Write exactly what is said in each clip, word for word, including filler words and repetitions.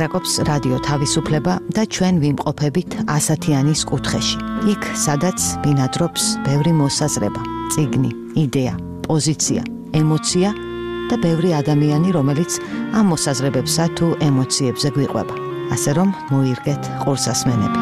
ლაპარაკობს რადიო თავისუფლება და ჩვენ ვიმყოფებით ასათიანის კუთხეში. იქ, სადაც ბინადრობს ბევრი მოსაზრება, წიგნი, იდეა, პოზიცია, ემოცია და ბევრი ადამიანი, რომელიც ამ მოსაზრებებსა თუ ემოციებზე გვიყვება. ასე რომ მოირგეთ ყურსასმენები.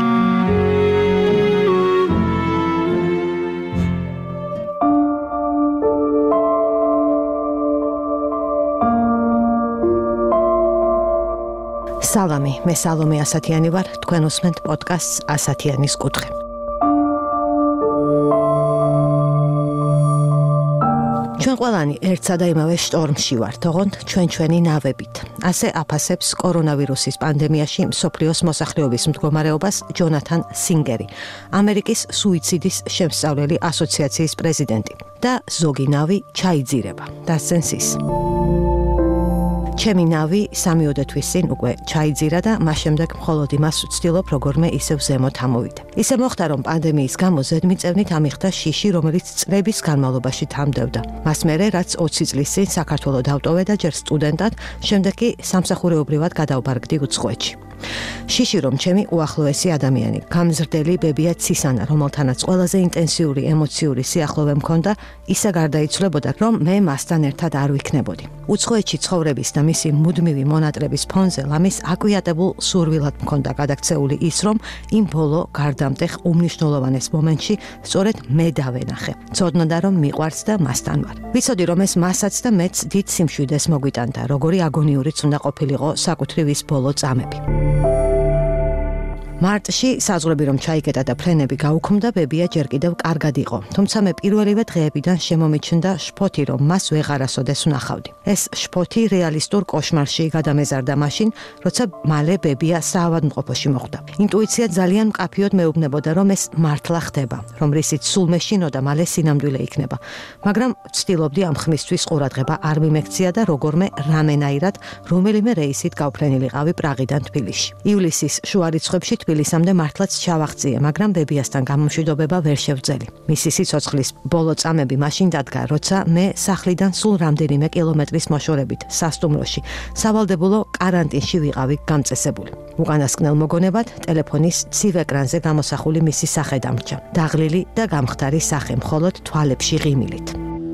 სალამი, მე სალომე ასათიანი ვარ, თქვენ უსმენთ პოდკასტს ასათიანის კუთხე. ჩვენ ყველანი ერთსა და იმავე შტორმში ვართ, ოღონდ ჩვენ ჩვენი ნავებით. ასე აფასებს კორონავირუსის პანდემიაში მსოფლიოს მოსახლეობის მდგომარეობას ჯონათან სინგერი, ამერიკის სუიციდის შემსწავლელი ასოციაციის პრეზიდენტი და ზოგი ნავი ჩაიძირება. დასცენს ის. ჩემი ნავი სამიოდე თვის წინ უკვე ჩაიძირა და მას შემდეგ მხოლოდ იმას ვცდილობ, როგორმე ისევ ზემოთ ამოვიდე. ისე მოხდა, რომ პანდემიის გამო ზედმიწევნით ამიხდა შიში, რომელიც წლების განმავლობაში თამდევდა. მას მერე, რაც ოცი წლის წინ საქართველო დავტოვე და ჯერ სტუდენტად, შემდეგ კი სამსახურეობრივად გადავბარგდი უცხოეთში. შიში რომ ჩემი უახლოესი ადამიანი, გამზრდელი ბებია ცისანა, რომელთანაც ყველაზე ინტენსიური ემოციური სიახლოვე მქონდა, ისე გარდაიცვლებოდა, რომ მე მასთან ერთად არ ვიქნებოდი. უცხოეთში ცხოვრების და მისი მუდმივი მონატრების ფონზე ლამის აკვიატებულ სურვილად მქონდა გადაქცეული ის, რომ იმ ბოლო გარდამტეხ უმნიშვნელოვანეს მომენტში სწორედ მე დავენახე. ცოდნოდა, რომ მიყვარს და მასთან ვარ. ვიცოდი, რომ ეს მასაც და მეც დიდ სიმშვიდეს მოგვიტანდა, როგორი აგონიურიც უნდა ყოფილიყო საკუთრივ ის ბოლო წამები. მარტში საზღვრები რომ ჩაიკეტა და ფრენები გაუქმდა, ბებია ჯერ კიდევ კარგად იყო. თუმცა მე პირველივე დღეებიდან შემომიჩნდა შფოთი, რომ მას ვეღარასოდეს ვნახავდი. ეს შფოთი რეალისტურ კოშმარში გადამეზარდა მაშინ, როცა მალე ბებია საავადმყოფოში მოხვდა. ინტუიცია ძალიან მკაფიოდ მეუბნებოდა, რომ ეს მართლა ხდება, რომ რისიც სულ მეშინოდა, მალე სინამდვილე იქნება. მაგრამ ვცდილობდი ამ ხმისთვის ყურადღება არ მიმექცია და როგორმე რამენაირად რომელიმე რეისით გავფრენილიყავი პრაღიდან თბილისში. ივლისის შუა რიცხვებში თბილისამდე მართლაც ჩავაღწიე, მაგრამ ბებიასთან გამომშვიდობება ვერ შევძელი. მისი სიცოცხლის ბოლო წამები მაშინ დადგა, როცა მე სახლიდან სულ რამდენიმე კილომეტრის მოშორებით სასტუმროში, სავალდებულო კარანტინში ვიყავი გამწესებული. უკანასკნელ მოგონებად ტელეფონის ცივ ეკრანზე გამოსახული მისი სახე დამრჩა. დაღლილი და გამხდარი სახე, მხოლოდ თვალებში ღიმილით.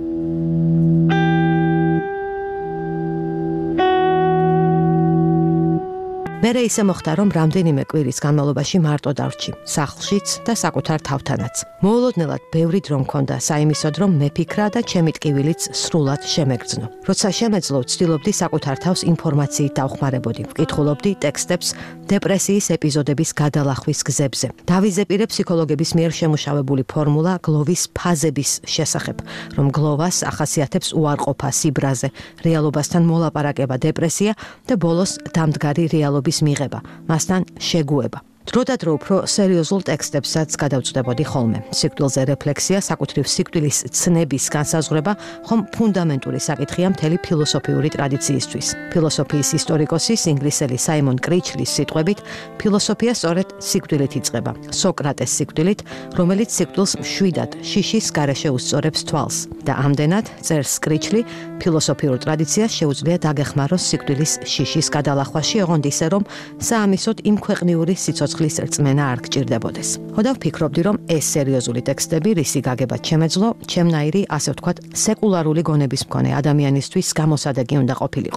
მერე ისე მოხდა, რომ რამდენიმე კვირის განმავლობაში მარტო დავრჩი, სახლშიც და საკუთარ თავთანაც. მოულოდნელად ბევრი დრო მქონდა საიმისოდ, რომ მეფიქრა და ჩემი ტკივილიც სრულად შემეგრძნო. როცა შემეძლო, ვცდილობდი საკუთარ თავს ინფორმაციით დავხმარებოდი, ვკითხულობდი ტექსტებს დეპრესიის ეპიზოდების გადალახვის გზებზე. დავიზეპირე ფსიქოლოგების მიერ შემუშავებული ფორმულა გლოვის ფაზების შესახებ, რომ გლოვას ახასიათებს უარყოფა, სიბრაზე, რეალობასთან მოლაპარაკება, დეპრესია და ბოლოს დამდგარი რეალობის მიღება, მასთან შეგუება. დროდადრო უფრო სერიოზულ ტექსტებსაც გადავწვდებოდი ხოლმე. სიკვდილზე რეფლექსია, საკუთრივ სიკვდილის ცნების განსაზღვრება, ხომ ფუნდამენტური საკითხია მთელი ფილოსოფიური ტრადიციისთვის. ფილოსოფიის ისტორიკოსის ინგლისელი საიმონ კრიჩლის სიტყვებით, ფილოსოფია სწორედ სიკვდილით იწყება. სოკრატეს სიკვდილით, რომელიც სიკვდილს მშვიდად შიშის გარეშე უსწორებს თვალს. და ამდენად, წერს კრიჩლი, ფილოსოფიურ ტრადიციას შეუძლია დაგეხმაროს სიკვდილის შიშის გადალახვაში, ოღონდ ისე, რომ საამისოდ იმ ქვეყნიური სიცოცხლის ხლის რწმენა არ გჭირდებოდეს. ხოდავ ფიქრობდი, რომ ეს სერიოზული ტექსტები, რისი გაგება შემეძლო, ჩემნაირი, ასე ვთქვათ, სეკულარული გონების მქონე ადამიანისთვის გამოსადეგი უნდა ყოფილიყო.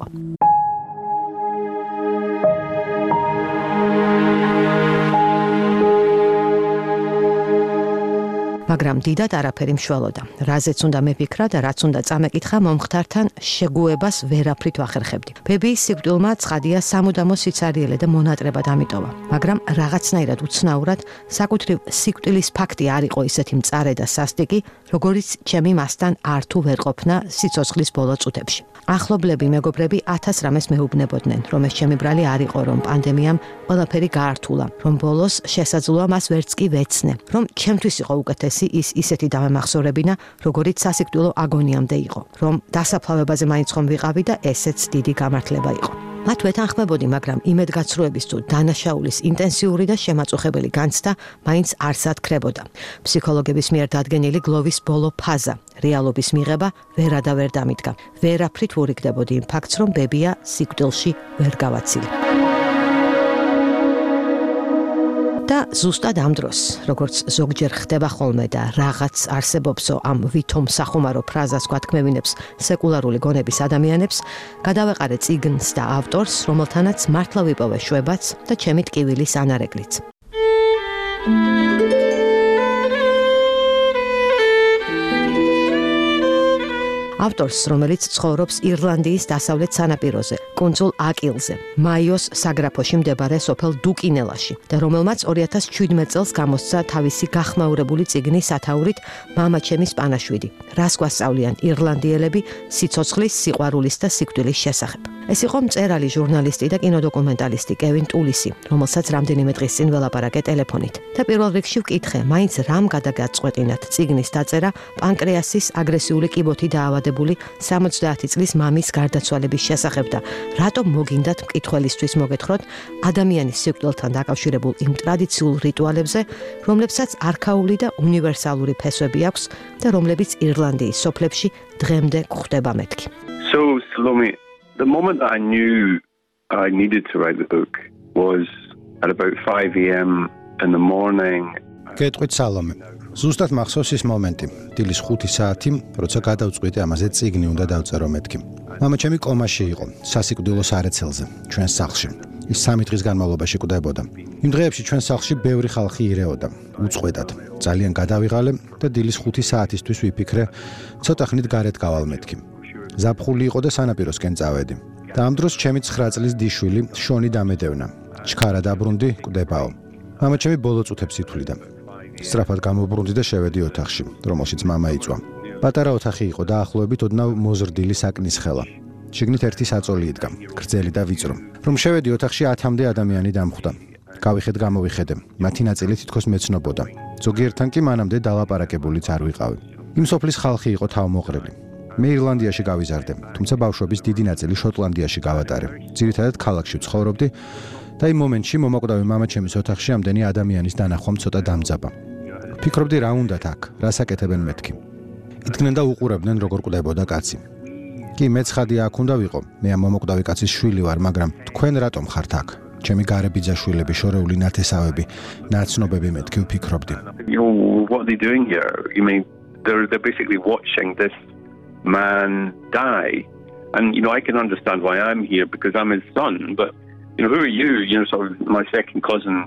მაგრამ დიდად არაფერი მშველოდა. რაზეც უნდა მეფიქრა და რაც უნდა წამეკითხა, მომხდართან შეგუებას ვერაფრით ვახერხებდი. ბებიის სიკვდილმა ცხადია სამუდამო სიცარიელე და მონატრება დამიტოვა. მაგრამ რაღაცნაირად უცნაურად საკუთრივ სიკვდილის ფაქტი არ იყო ისეთი მწარე და სასტიკი, როგორიც ჩემი მასთან არ თუ ვერ ყოფნა სიცოცხლის ბოლო წუთებში. ახლობლები, მეგობრები ათას რამეს მეუბნებოდნენ, რომ ეს ჩემი ბრალი არ იყო, რომ პანდემიამ ყველაფერი გაართულა, რომ ბოლოს შესაძლოა მას ვერც კი ვეცნე, რომ ჩემთვის იყო უკეთესი ის ისეთი დამემახსოვრებინა, როგორიც სასიკვდილო აგონიამდე იყო, რომ დასაფლავებაზე მაინც ხომ ვიყავი და ესეც დიდი გამართლება იყო. მათ ვეთანხმებოდი, მაგრამ იმედგაცრუების თუ დანაშაულის ინტენსიური და შემაწუხებელი განცდა მაინც არსად ქრებოდა. ფსიქოლოგების მიერ დადგენილი გლოვის ბოლო ფაზა, რეალობის მიღება ვერა და ვერ დამიდგა. ვერაფრით ვურიგდებოდი იმ ფაქტს, რომ ბებია სიკვდილში ვერ გავაცილე. და ზუსტად ამ დროს, როგორც ზოგჯერ ხდება ხოლმე და რაღაც არსებობსო ამ ვითომ სახუმარო ფრაზას გვათქმევინებს სეკულარული გონების ადამიანებს, გადავეყარე წიგნს და ავტორს, რომელთანაც მართლა ვიპოვე შვებაც და ჩემი ტკივილის ანარეკლიც. ავტორს, რომელიც ცხოვრობს ირლანდიის დასავლეთ სანაპიროზე, კუნძულ აკილზე, მაიოს საგრაფოში მდებარე სოფელ დუკინელაში და რომელმაც ორი ათას შვიდმეტ წელს გამოსცა თავისი გახმაურებული წიგნი სათაურით მამა ჩემის პანაშვიდი. რას გვასწავლიან ირლანდიელები სიცოცხლის, სიყვარულის და სიკვდილის შესახებ. ეს იყო მწერალი, ჟურნალისტი და კინოდოკუმენტალისტი კევინ ტულისი, რომელსაც რამდენიმე დღის წინ ველაპარაკე ტელეფონით. და პირველ რიგში ვკითხე, მაინც რამ გადაგაწყვეტინათ წიგნის დაწერა პანკრეასის აგრესიული კიბოთი დაავადებული სამოცდაათი წლის მამის გარდაცვალების შესახებ და რატომ მოგინდათ მკითხველისთვის მოგეთხროთ ადამიანის სიკვდილთან დაკავშირებულ იმ ტრადიციულ რიტუალებზე, რომლებსაც არქაული და უნივერსალური ფესვები აქვს და რომლებიც ირლანდიის სოფლებში დღემდე გვხვდება მეთქი. So, Salome, the moment that I knew I needed to write the book was at about five a.m. in the morning. გეტყვით სალომე. ზუსტად მახსოვს ის მომენტი, დილის ხუთი საათი, როცა გადავწყვიტე ამაზე წიგნი უნდა დავწერო მეთქი. მამა ჩემი კომაში იყო, სასიკვდილო სარეცელზე, ჩვენს სახლში. ის სამი დღის განმავლობაში კვდებოდა. იმ დღეებში ჩვენს სახლში ბევრი ხალხი ირეოდა, უწყვეტად. ძალიან გადავიღალე და დილის ხუთი საათისთვის ვიფიქრე, ცოტა ხნით გარეთ გავალ მეთქი. ზაფხული იყო და სანაპიროსკენ წავედი. და ამ დროს ჩემი ცხრა წლის დიშვილი შონი დამედევნა. ჩქარა დაბრუნდი, კვდებაო. მამა ჩემი ბოლო წუთებს ითვლიდა. სწრაფად გამობრუნდი და შევედი ოთახში, რომელშიც მამა იწვა. პატარა ოთახი იყო და ახლოებით ოდნავ მოზრდილი საკნის ხელა. შიგნით ერთი საწოლი იდგა, გრძელი და ვიწრო. რომ შევედი ოთახში ათამდე ადამიანი დამხვდა. გავიხედ გამოვიხედე, მათი ნაწილი თითქოს მეცნობოდა. ზოგიერთთან კი მანამდე დალაპარაკებულიც არ ვიყავი. იმ სოფლის ხალხი იყო თავმოყრილი. მე ირლანდიაში გავიზარდე, თუმცა ბავშვობის დიდი ნაწილი შოტლანდიაში გავატარე. ძირითადად ქალაქში ცხოვრობდი და იმ მომენტში მომაკვდავი მამა ჩემის ოთახში ამდენი ადამიანის დანახვამ ცოტა დამძაბა. ფიქრობდი რა უნდათ აქ, რას აკეთებენ მეთქი. იდგნენ და უყურებდნენ როგორ კვდებოდა კაცი. კი, მე ცხადი აქ უნდა ვიყო, მე ამ მომაკვდავი კაცის შვილი ვარ, მაგრამ თქვენ რატომ ხართ აქ? ჩემი გარე ბიძაშვილები, შორეული ნათესავები, ნაცნობები მეთქი ვფიქრობდი. You know, what are they doing here? You mean, they're, they're basically watching this man die. And, you know, I can understand why I'm here because I'm his son, but, you know, who are you? You know, sort of my second cousin.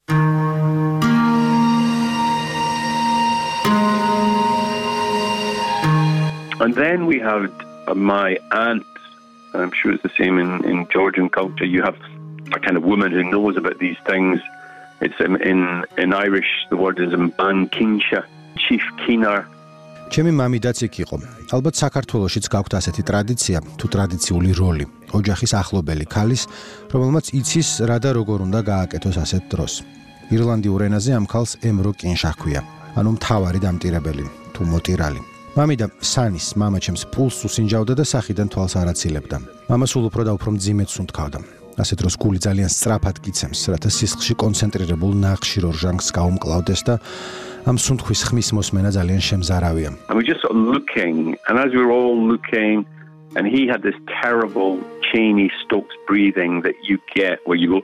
And then we have uh, my aunt, and I'm sure it's the same in, in Georgian culture. You have a kind of woman who knows about these things. It's in, in, in Irish, the word is ban kinsha, chief keener. ჩემი მამიდაც იქ იყო. ალბათ საქართველოშიც გაქვთ ასეთი ტრადიცია, თუ ტრადიციული როლი, ოჯახის ახლობელი ქალის, რომელმაც იცის რა და როგორ უნდა გააკეთოს ასეთ დროს. ირლანდიურ ენაზე ამ ქალს ემრო კინშა ჰქვია, ანუ მთავარი დამტირებელი, თუ მოტირალი. მამიდა სანის მამა ჩემს პულსს უსინჯავდა და სახიდან თვალს არ აცილებდა. მამა სულ უფრო და უფრო მძიმედ სუნთქავდა. ასეთ დროს გული ძალიან სწრაფად გიცემს, რათა სისხლში კონცენტრირებულ ნახშირ ორჟანგს გაუმკლავდეს და ამ სუნთქვის ხმის მოსმენა ძალიან შემზარავია. And we're just sort of looking, and as we were all looking, and he had this terrible Cheney Stokes breathing that you get where you go,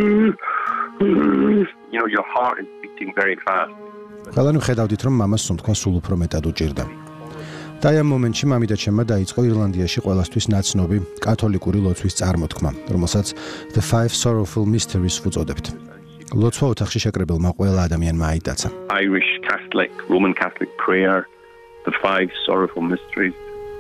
you know, your heart is beating very fast. ყველანი ხედავდით, რომ მამას სუნთქვა სულ უფრო მეტად უჭირდა. და ამ მომენტში მამიდა ჩემმა დაიწყო ირლანდიაში ყველასთვის ნაცნობი კათოლიკური ლოცვის წარმოთქმა, რომელსაც The Five Sorrowful Mysteries ვუწოდებთ. ლოცვა ოთახში შეკრებილმა ყველა ადამიანმა აიტაცა. Irish Catholic, Roman Catholic prayer, the five sorrowful mysteries.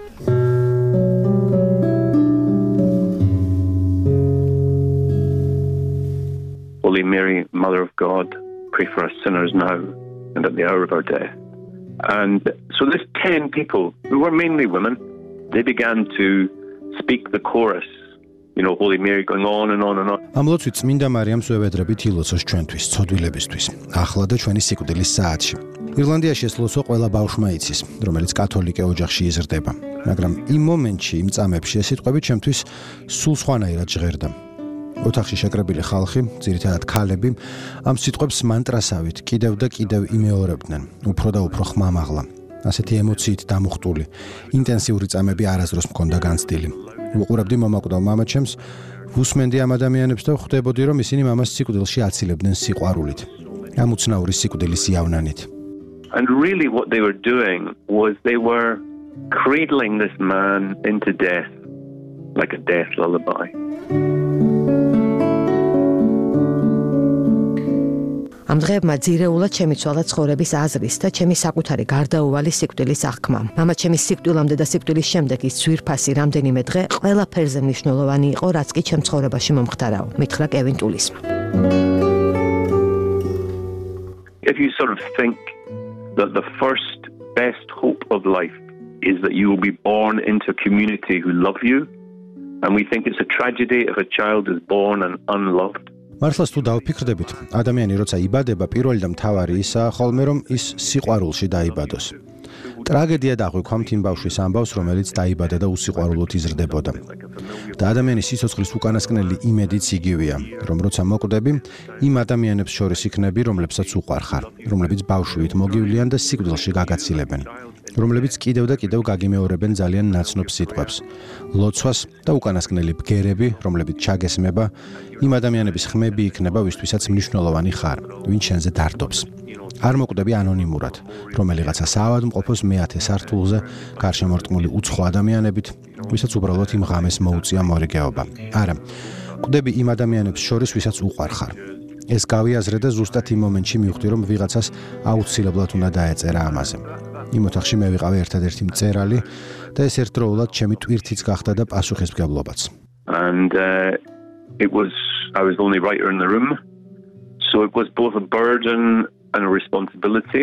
Holy Mary, Mother of God, pray for us sinners now and at the hour of our death. And so this ten people, who were mainly women, they began to speak the chorus. You know, Holy Mary going on and on and on. ამ ლოცვით წმინდა მარიამს ვევედრებით ილოცოს ჩვენთვის, ცოდვილებისთვის, ახლა და ჩვენი სიკვდილის საათში. ირლანდიაში ეს ლოცვა ყველა ბავშვმა იცის, რომელიც კათოლიკე ოჯახში იზრდება. მაგრამ იმ მომენტში, იმ წამებში ეს სიტყვები ჩემთვის სულ სხვანაირად ჟღერდა. ოთახში შეკრებილი ხალხი, ძირითადად ქალები, ამ სიტყვებს მანტრასავით კიდევ და კიდევ იმეორებდნენ, უფრო და უფრო ხმამაღლა. ასეთი ემოციით დამუხტული, ინტენსიური წამები არასდროს მქონდა განცდილი. ვუყურებდი მომაკვდავ მამაჩემს, ვუსმენდი ამ ადამიანებს და ხვდებოდი, რომ ისინი მამას სიკვდილში აცილებდნენ სიყვარულით. ამ უცნაური სიკვდილის იავნანით. And really what they were doing was they were cradling this man into death like a death lullaby. ამ დღეებმა ძირეულად შემიცვალა ცხოვრების აზრის და ჩემი საკუთარი გარდაუვალი სიკვდილის აღქმა. მამა ჩემის სიკვდილამდე და სიკვდილის შემდეგ ის ძვირფასი რამდენიმე დღე ყველაფერზე მნიშვნელოვანი იყო, რაც კი ჩემ ცხოვრებაში მომხდარაო. მითხრა კევინ ტულისმა. If you sort of think that the first best hope of life is that you will be born into a community who love you, and we think it's a tragedy if a child is born and unloved. მართლაც თუ დავფიქრდებით, ადამიანი როცა იბადება, პირველი და მთავარი ისაა ხოლმე რომ ის სიყვარულში დაიბადოს. ტრაგედია დაღვიქვამთ იმ ბავშვის ამბავს, რომელიც დაიბადა და უსიყვარულოდ იზრდებოდა. და ადამიანის სიცოცხლის უკანასკნელი იმედიც იგივეა, რომ როცა მოკვდები, იმ ადამიანებს შორის იქნები, რომლებსაც უყვარ ხარ, რომლებიც ბავშვით მოგივლიან და სიკვდილში გაგაცილებენ, რომლებიც კიდევ და კიდევ გაგიმეორებენ ძალიან ნაცნობ სიტყვებს, ლოცვას და უკანასკნელი ბგერები, რომლებიც ჩაგესმება, იმ ადამიანების ხმები იქნება, ვისთვისაც მნიშვნელოვანი ხარ, ვინც შენზე დარდობს. არ მოკვდები ანონიმურად, რომელიღაცა საავადმყოფოს მეათე სართულზე გარშემორტყმული უცხო ადამიანებით, ვისაც უბრალოდ იმ ღამეს მოუწია მორიგეობა. არა, კვდები იმ ადამიანებს შორის, ვისაც უყვარ ხარ. ეს გავიაზრე და ზუსტად იმ მომენტში მივხვდი, რომ ვიღაცას აუცილებლად უნდა დაეწერა ამაზე. იმ ოთახში მე ვიყავი ერთადერთი მწერალი და ეს ერთდროულად ჩემი ტვირთიც გახდა და პასუხისმგებლობაც. And uh, it was I was the only writer in the room, so it was both a burden and a responsibility.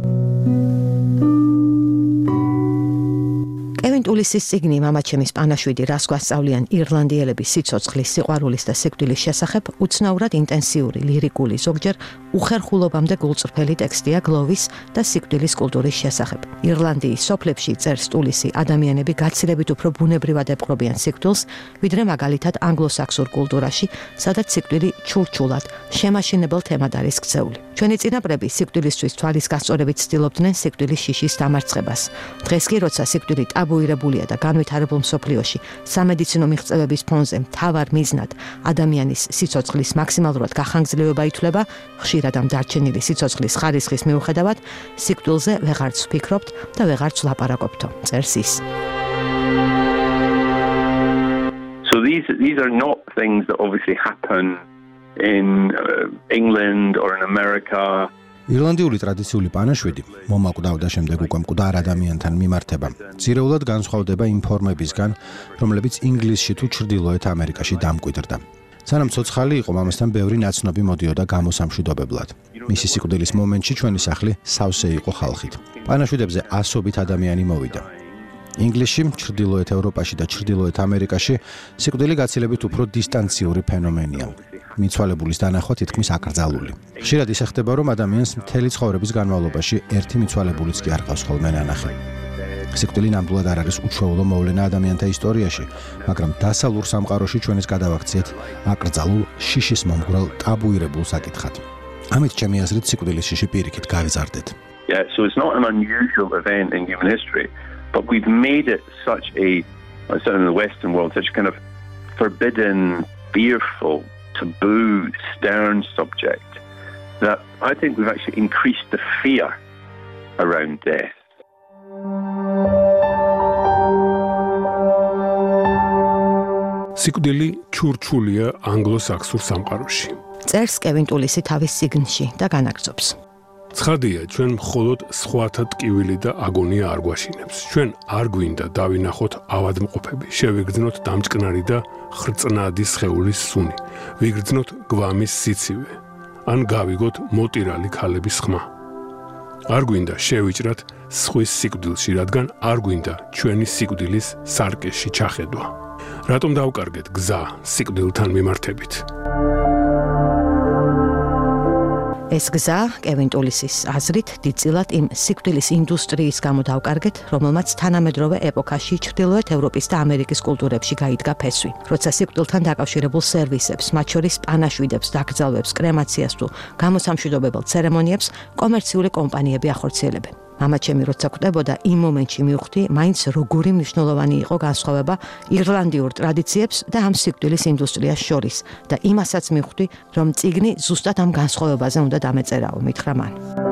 კევინ ტულისის წიგნი მამა ჩემის პანაშვიდი რას გვასწავლიან ირლანდიელების სიცოცხლის, სიყვარულის და სიკვდილის შესახებ უცნაურად ინტენსიური, ლირიკული, ზოგჯერ უხერხულობამდე გულწრფელი ტექსტია გლოვის და სიკვდილის კულტურის შესახებ. ირლანდიის სოფლებში წერს ტულისი, ადამიანები გაცილებით უფრო ბუნებრივად ეპყრობიან სიკვდილს, ვიდრე მაგალითად ანგლო-საქსურ კულტურაში, სადაც სიკვდილი ჩურჩულად, შემაშინებელ თემად არის ქცეული. ჩვენი წინაპრები სიკვდილისთვის თვალის გასწორებით ცდილობდნენ სიკვდილის შიშის დამარცხებას. დღეს კი როცა სიკვდილი ტაბუირებულია და განვითარებულ მსოფლიოში სამედიცინო მიღწევების ფონზე მთავარ მიზნად ადამიანის სიცოცხლის მაქსიმალურად გახანგრძლივება ითვლება, ხშირად ამ დარჩენილი სიცოცხლის ხარისხის მიუხედავად, სიკვდილზე ვეღარც ვფიქრობთ და ვეღარც ვლაპარაკობთო, წერს ის. So these these are not things that obviously happen in uh, England or in America. ირლანდიური ტრადიციული პანაშვიდი, მომაკვდავ და შემდეგ უკვე მკვდარ ადამიანთან მიმართება, ძირეულად განსხვავდება იმ ფორმებისგან, რომლებიც ინგლისში თუ ჩრდილოეთ ამერიკაში დამკვიდრდა. სანამ ცოცხალი იყო, მამასთან ბევრი ნაცნობი მოდიოდა გამოსამშვიდობებლად. მისი სიკვდილის მომენტში ჩვენი სახლი სავსე იყო ხალხით. პანაშვიდებზე ასობით ადამიანი მოვიდა. ინგლისში, ჩრდილოეთ ევროპაში და ჩრდილოეთ ამერიკაში სიკვდილი გაცილებით უფრო დისტანციური ფენომენია. მიცვალებულის დანახვა თითქმის აკრძალული. ხშირად ისე ხდება, რომ ადამიანს მთელი ცხოვრების განმავლობაში ერთი მიცვალებულიც კი არ ყავს ხოლმე ნანახი. სიკვდილი ნამდვილად არ არის უჩვეულო მოვლენა ადამიანთა ისტორიაში, მაგრამ დასავლურ სამყაროში ჩვენს გადავაქციეთ აკრძალულ შიშის მომგვრელ ტაბუირებულ საკითხად. ამით ჩემი აზრით სიკვდილის შიში პირიქით გავიზარდეთ. Yeah, so it's not an unusual event in human history, but we've made it such a, certainly in the Western world, such a kind of forbidden, fearful, taboo, stern subject that I think we've actually increased the fear around death. სიკვდილი ჩურჩულია ანგლო-საქსურ სამყაროში. წერს კევინ ტულისი თავის წიგნში და განაგრძობს. ცხადია, ჩვენ მხოლოდ სხვათა ტკივილი და აგონია არ გვაშინებს. ჩვენ არ გვინდა დავინახოთ ავადმყოფები, შევიგრძნოთ დამჭკნარი და ხრწნადი სხეულის სუნი, ვიგრძნოთ გვამის სიცივე, ან გავიგოთ მოტირალი ქალების ხმა. არ გვინდა შევიჭრათ სხვის სიკვდილში, რადგან არ გვინდა ჩვენი სიკვდილის სარკეში ჩახედვა. რატომ დავკარგეთ გზა სიკვდილთან მიმართებით? ეს გზა, კევინ ტულისის აზრით, დიდწილად იმ სიკვდილის ინდუსტრიის გამო დავკარგეთ, რომელმაც თანამედროვე ეპოქაში ჩრდილოეთ ევროპის და ამერიკის კულტურებში გაიდგა ფესვი. როცა სიკვდილთან დაკავშირებულ სერვისებს, მათ შორის პანაშვიდებს, დაკრძალვებს, კრემაციას თუ გამოსამშვიდობებელ ცერემონიებს კომერციული კომპანიები ახორციელებენ. მამაჩემი როცა კვდებოდა, იმ მომენტში მივხვდი, მაინც როგორი მნიშვნელოვანი იყო განსხვავება ირლანდიურ ტრადიციებს და ამ სიკვდილის ინდუსტრიას შორის და იმასაც მივხვდი, რომ წიგნი ზუსტად ამ განსხვავებაზე უნდა დამეწერაო, მითხრა მან.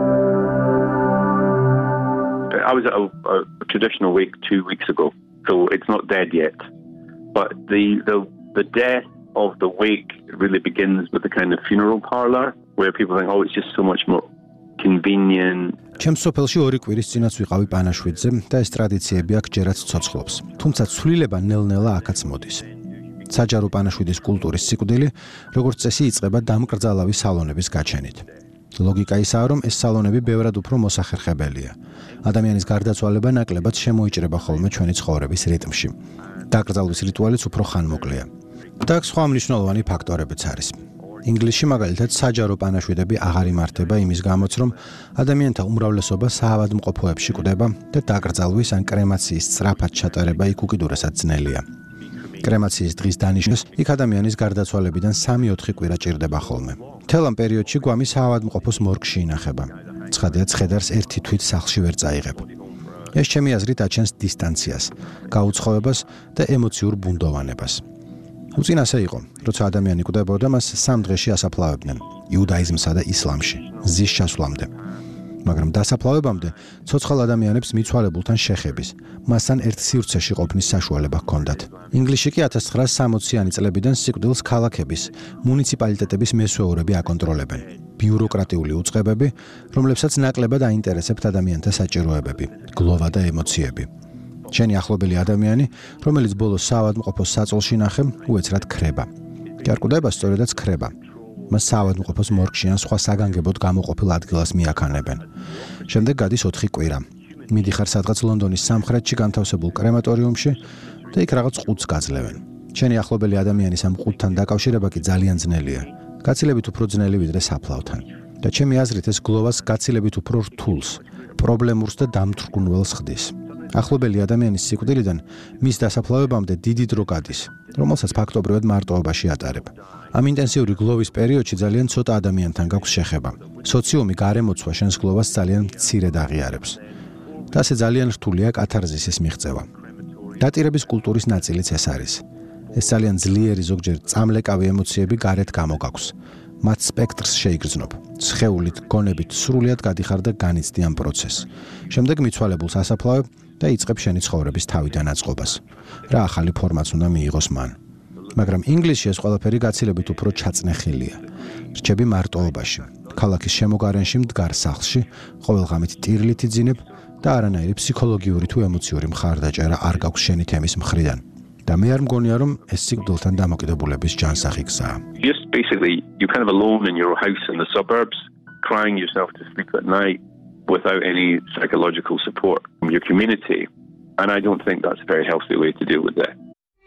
I was at a, a traditional wake two weeks ago, so it's not dead yet. But the, the, the death of the wake really begins with the kind of funeral parlor where people think, oh, it's just so much more convenient. ჩემს სოფელში ორი კვირის წინაც ვიყავი პანაშვიდზე და ეს ტრადიციები აქ ჯერაც ცოცხლობს. თუმცა ცვლილება ნელ-ნელა აქაც მოდის. საჯარო პანაშვიდის კულტურის სიკვდილი, როგორც წესი, იწყება დამკრძალავი სალონების გაჩენით. ლოგიკა ისაა, რომ ეს სალონები ბევრად უფრო მოსახერხებელია. ადამიანის გარდაცვალება ნაკლებად შემოიჭრება ხოლმე ჩვენი ცხოვრების რიტმში. დაკრძალვის რიტუალიც უფრო ხანმოკლეა. და აქ სხვა მნიშვნელოვანი ფაქტორებიც არის. ინგლისში მაგალითად საჯარო პანაშვიდები აღარ იმართება იმის გამოც, რომ ადამიანთა უმრავლესობა საავადმყოფოებში კვდება და დაკრძალვის ან კრემაციის სწრაფად ჩატარება იქ უკიდურესად ძნელია. კრემაციის დღის დანიშნეს იქ ადამიანის გარდაცვალებიდან სამი-ოთხი კვირა ჭირდება ხოლმე. მთელ ამ პერიოდში გვამი საავადმყოფოს მორგში ინახება. ცხადია, ცხედარს ერთი თვით სახლში ვერ წაიღებ. ეს ჩემი აზრით აჩენს დისტანციას, გაუცხოებას და ემოციურ ბუნდოვანებას. უწინ ასე იყო, როცა ადამიანი კვდებოდა, მას სამ დღეში ასაფლავებდნენ იუდაიზმსა და ისლამში, ზის ჩასვლამდე. მაგრამ დასაფლავებამდე ცოცხალ ადამიანებს მიცვალებულთან შეხების, მასთან ერთ სივრცეში ყოფნის საშუალება ჰქონდათ. ინგლისში კი ათას ცხრაასი სამოციანი წლებიდან სიკვდილს ქალაქების, მუნიციპალიტეტების მესვეურები აკონტროლებენ. ბიუროკრატიული უწყებები, რომლებსაც ნაკლებად აინტერესებთ ადამიანთა საჭიროებები, გლოვა და ემოციები. შენი ახლობელი ადამიანი, რომელიც ბოლოს საავადმყოფოს საწოლში ნახე, უეცრად ქრება. კი არ კვდება, სწორედაც ქრება. მას საავადმყოფოს მორგში ან სხვა საგანგებოდ გამოყოფილ ადგილას მიაქანებენ. შემდეგ გადის ოთხი კვირა. მიდიხარ სადღაც ლონდონის სამხრეთში განთავსებულ კრემატორიუმში და იქ რაღაც ყუთს გაძლევენ. შენი ახლობელი ადამიანის ამ ყუთთან დაკავშირება კი ძალიან ძნელია. გაცილებით უფრო ძნელი ვიდრე საფლავთან. და ჩემი აზრით ეს გლოვას გაცილებით უფრო რთულს, პრობლემურს და დამთრგუნველს ხდის. ახლობელი ადამიანის სიკვდილიდან მის დასაფლავებამდე დიდი დრო გადის, რომელსაც ფაქტობრივად მარტოობაში ატარებ. ამ ინტენსიური გლოვის პერიოდში ძალიან ცოტა ადამიანთან გაქვს შეხება. სოციუმი გარემოცვა შენს გლოვას ძალიან მცირედ აღიარებს. და ასე ძალიან რთულია კათარზისის მიღწევა. დატირების კულტურის ნაწილიც ეს არის. ეს ძალიან ძლიერი, ზოგჯერ წამლეკავი ემოციები გარეთ გამოგაქვს. მათ სპექტრს შეიგრძნობ. სხეულით, გონებით სრულიად გადიხარ და განიცდი ამ პროცესს. შემდეგ მიცვალებულს ასაფლავებ და იწყებ შენი ცხოვრების თავიდან აწყობას. რა ახალი ფორმაც უნდა მიიღოს მან. მაგრამ ინგლისში ეს ყველაფერი გაცილებით უფრო ჩაწნეხილია. რჩები მარტოობაში. ქალაქის შემოგარენში მდგარ სახლში, ყოველღამით ტირლით იძინებ და არანაირი ფსიქოლოგიური თუ ემოციური მხარდაჭერა არ გაქვს შენი თემის მხრიდან. და მე არ მგონია, რომ ეს სიკვდილთან დამოკიდებულების ჯანსაღი გზაა. Just basically, you're kind of alone in your house in the suburbs, crying yourself to sleep at night without any psychological support from your community. And I don't think that's a very healthy way to deal with that.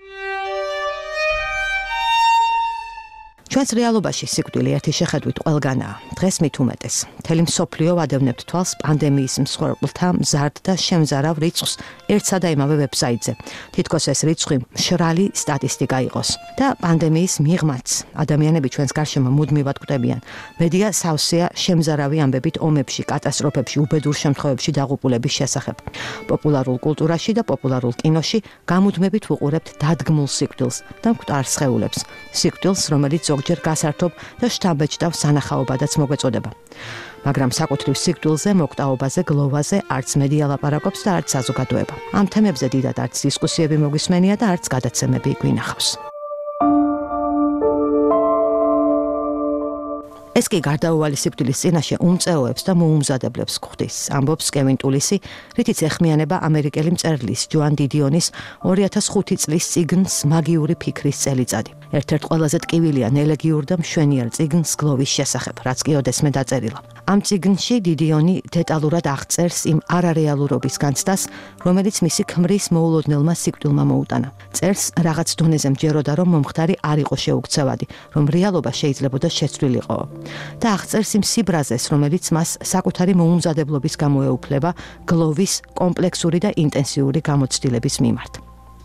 ჩვენს რეალობაში სიკვდილი ერთი შეხედვით ყველგანაა. დღეს მით უმეტეს. მთელი მსოფლიო ვადევნებთ თვალს პანდემიის მსხვერპლთა მზარდ და შემზარავ რიცხვს ერთსა და იმავე ვებსაიტზე. თითქოს ეს რიცხვი მშრალი სტატისტიკა იყოს. და პანდემიის მიღმაც ადამიანები ჩვენს გარშემო მუდმივად კვდებიან. მედია სავსეა შემზარავი ამბებით ომებში, კატასტროფებში, უბედურ შემთხვევებში დაღუპულების შესახებ. პოპულარულ კულტურაში და პოპულარულ კინოში გამუდმებით ვუყურებთ დადგმულ სიკვდილს და მკვდარ სხეულებს. სიკვდილს, რომელიც ზოგჯერ გასართობ და შთამბეჭდავ სანახაობადაც მოგვეწოდება. მაგრამ საკუთრივ სიკვდილზე, მოკვდაობაზე, გლოვაზე არც მედია ლაპარაკობს და არც საზოგადოება. ამ თემებზე დიდად არც დისკუსიები მოგვისმენია და არც გადაცემები გვინახავს. ეს კი გარდაუვალი სიკვდილის წინაშე უმწეოებს და მოუმზადებლებს გვხდის, ამბობს კევინ ტულისი, რითიც ეხმიანება ამერიკელი მწერლის ჯოან დიდიონის ორი ათას ხუთი წლის წიგნს მაგიური ფიქრის წელიწადი. ერთ-ერთ ყველაზე ტკივილია ელეგიურ და მშვენიერ წიგნს გლოვის შესახებ, რაც კი ოდესმე დაწერილა. ამ წიგნში დიდიონი დეტალურად აღწერს იმ არარეალურობის განცდას, რომელიც მისი ქმრის მოულოდნელმა სიკვდილმა მოუტანა. წერს რაღაც დონეზე მჯეროდა, რომ მომხდარი არ იყო შეუქცევადი, რომ რეალობა შეიძლებოდა შეცვლილიყო. და აღწერს იმ სიბრაზეს, რომელიც მას საკუთარი მოუმზადებლობის გამო ეუფლება გლოვის კომპლექსური და ინტენსიური გამოცდილების მიმართ.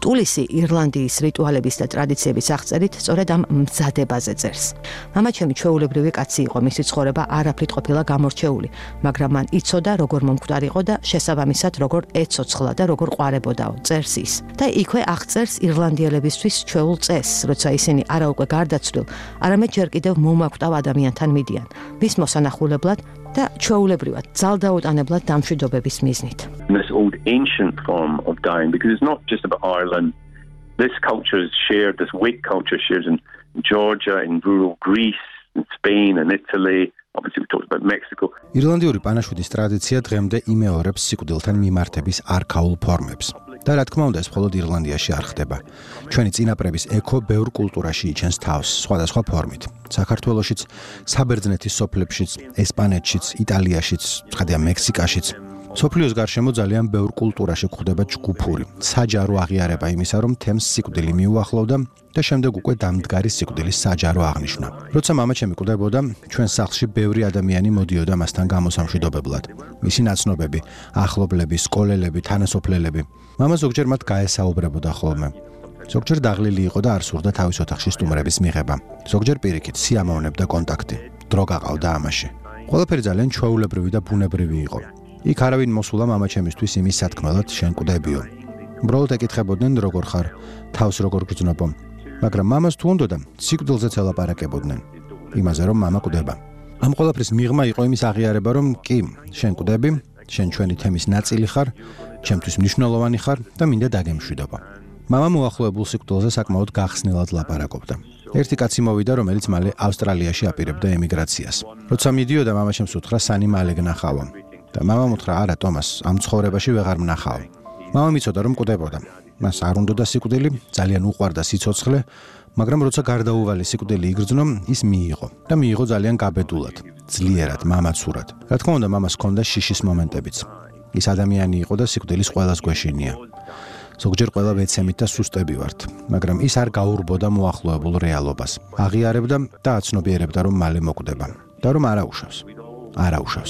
ტულისი ირლანდიის რიტუალების და ტრადიციების აღწერით სწორედ ამ მზადებაზე წერს. მამაჩემი ჩვეულებრივი კაცი იყო, მისი ცხოვრება არაფრით ყოფილა გამორჩეული, მაგრამ მან იცოდა როგორ მომკვდარ იყო და შესაბამისად როგორ ეცოცხლა და როგორ ყვარებოდაო, წერს ის. და იქვე აღწერს ირლანდიელებისთვის ჩვეულ წესს, როცა ისინი არა უკვე გარდაცვლილ, არამედ ჯერ კიდევ მომაკვდავ ადამიანთან მიდიან, მის მოსანახულებლად და ჩვეულებრივად ძალდაუტანებლად დამშვიდობების მიზნით. This old ancient form of dying, because it's not just about Ireland. This culture is shared, this wake culture shares in Georgia, in rural Greece, in Spain and Italy. Obviously we talked about Mexico. ირლანდიური პანაშვიდის ტრადიცია დღემდე იმეორებს სიკვდილთან მიმართების არქაულ ფორმებს. და რა თქმა უნდა, ეს მხოლოდ ირლანდიაში არ ხდება. ჩვენი წინაპრების ექო ბევრ კულტურაში იჩენს თავს, სხვადასხვა ფორმით. საქართველოშიც, საბერძნეთის სოფლებშიც, ესპანეთშიც, იტალიაშიც, ცხადია მექსიკაშიც. სოფლიოს გარშემო ძალიან ბევრ კულტურაში გვხვდება ჯგუფური, საჯარო აღიარება იმისა, რომ თემს სიკვდილი მიუახლოვდა და შემდეგ უკვე დამდგარი სიკვდილის საჯარო აღნიშვნა. როცა მამაჩემი კვდებოდა, ჩვენ სახლში ბევრი ადამიანი მოდიოდა მასთან გამოსამშვიდობებლად. მისი ნაცნობები, ახლობლები, სკოლელები, თანასოფლელები. მამა ზოგჯერ მათ გაესაუბრებოდა ხოლმე. ზოგჯერ დაღლილი იყო და არ სურდა თავის ოთახში სტუმრების მიღება. ზოგჯერ პირიქით სიამოვნებდა კონტაქტი. დრო გაყავდა ამაში. ყველაფერი ძალიან ჩვეულებრივი და ბუნებრივი იყო. იქ არავინ მოსულა მამაჩემისთვის იმის სათქმელად შენ კვდებიო. უბრალოდ ეკითხებოდნენ როგორ ხარ, თავს როგორ გრძნობო. მაგრამ მამას თუ უნდოდა, სიკვდილზეც ელაპარაკებოდნენ. იმაზე რომ მამა კვდება. ამ ყველაფრის მიღმა იყო იმის აღიარება, რომ კი, შენ კვდები, შენ ჩვენი თემის ნაწილი ხარ, ჩემთვის მნიშვნელოვანი ხარ და მინდა დაგემშვიდობა. მამა მოახლოებულ სიკვდილზე საკმაოდ გახსნილად ლაპარაკობდა. ერთი კაცი მოვიდა, რომელიც მალე ავსტრალიაში აპირებდა ემიგრაციას. როცა მიდიოდა, მამაჩემს უთხრა სანი მალე გნახავო. და მამამ უთხრა, არა ტომას, ამ ცხოვრებაში ვეღარ მნახავ. მამა მიცოდა რომ კვდებოდა. მას არ უნდოდა სიკვდილი, ძალიან უყვარდა სიცოცხლე, მაგრამ როცა გარდაუვალი სიკვდილი იგრძნო, ის მიიღო და მიიღო ძალიან გაბედულად, ძლიერად, მამაცურად. რა თქმა უნდა, მამას ჰქონდა შიშის მომენტებიც. ის ადამიანი იყო და სიკვდილის ყველას გვეშინია. ზოგჯერ ყველა ვეცემით და სუსტები ვართ, მაგრამ ის არ გაურბოდა მოახლოებულ რეალობას. აღიარებდა და აცნობიერებდა, რომ მალე მოკვდება და რომ არაუშავს. არაუშავს.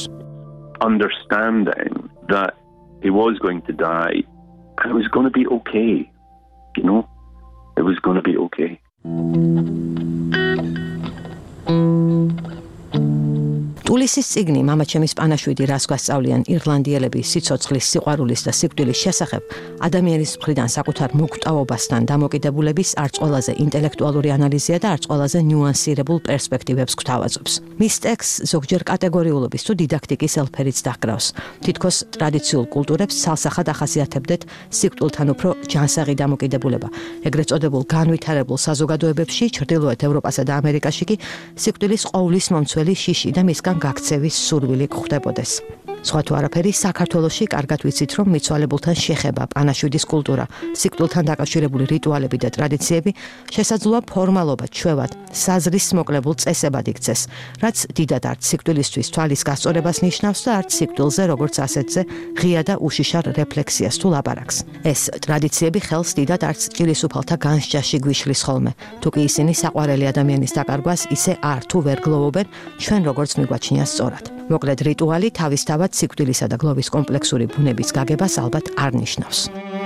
Understanding that he was going to die and it was going to be okay, you know, it was going to be okay. ტულისის წიგნი მამაჩემის პანაშვიდი რას გვასწავლიან ირლანდიელების სიცოცხლის, სიყვარულის და სიკვდილის შესახებ, ადამიანის მხრიდან საკუთარ მოკვდავობასთან დამოკიდებულების არც ყველაზე ინტელექტუალური ანალიზია და არც ყველაზე ნიუანსირებულ პერსპექტივებს გვთავაზობს. მის ტექსტს ზოგჯერ კატეგორიულობის თუ დიდაქტიკის ელფერიც დაჰკრავს. თითქოს ტრადიციულ კულტურებს ცალსახად ახასიათებდეთ სიკვდილთან უფრო ჯანსაღი დამოკიდებულება. ეგრეთ წოდებულ განვითარებულ საზოგადოებებში, ჩრდილოეთ ევროპასა და ამერიკაში კი სიკვდილის ყოვლის მომცველი შიში და მისგან გაქცევის სურვილი გვხვდებოდეს. სხვა თუ არაფერი, საქართველოში კარგად ვიცით, რომ მიცვალებულთან შეხება, პანაშვიდის კულტურა, სიკვდილთან დაკავშირებული რიტუალები და ტრადიციები შესაძლოა ფორმალობად, ჩვევად, საზრის მოკლებულ წესებად იქცეს, რაც დიდად არც სიკვდილისთვის თვალის გასწორებას ნიშნავს და არც სიკვდილზე როგორც ასეთზე ღია და უშიშარ რეფლექსიას თუ ლაპარაკს. ეს ტრადიციები ხელს დიდად არც ჭილისუფალთა განსჯაში გვიშლის ხოლმე, თუ კი ისინი საყვარელი ადამიანის დაკარგვას ისე არ თუ ვერ გლოვობენ, ჩვენ როგორც მიგვაჩნია სწორად. მოკლედ რიტუალი თავისთავად სიკვდილისა და გლოვის კომპლექსური ბუნების გაგებას ალბათ არ ნიშნავს.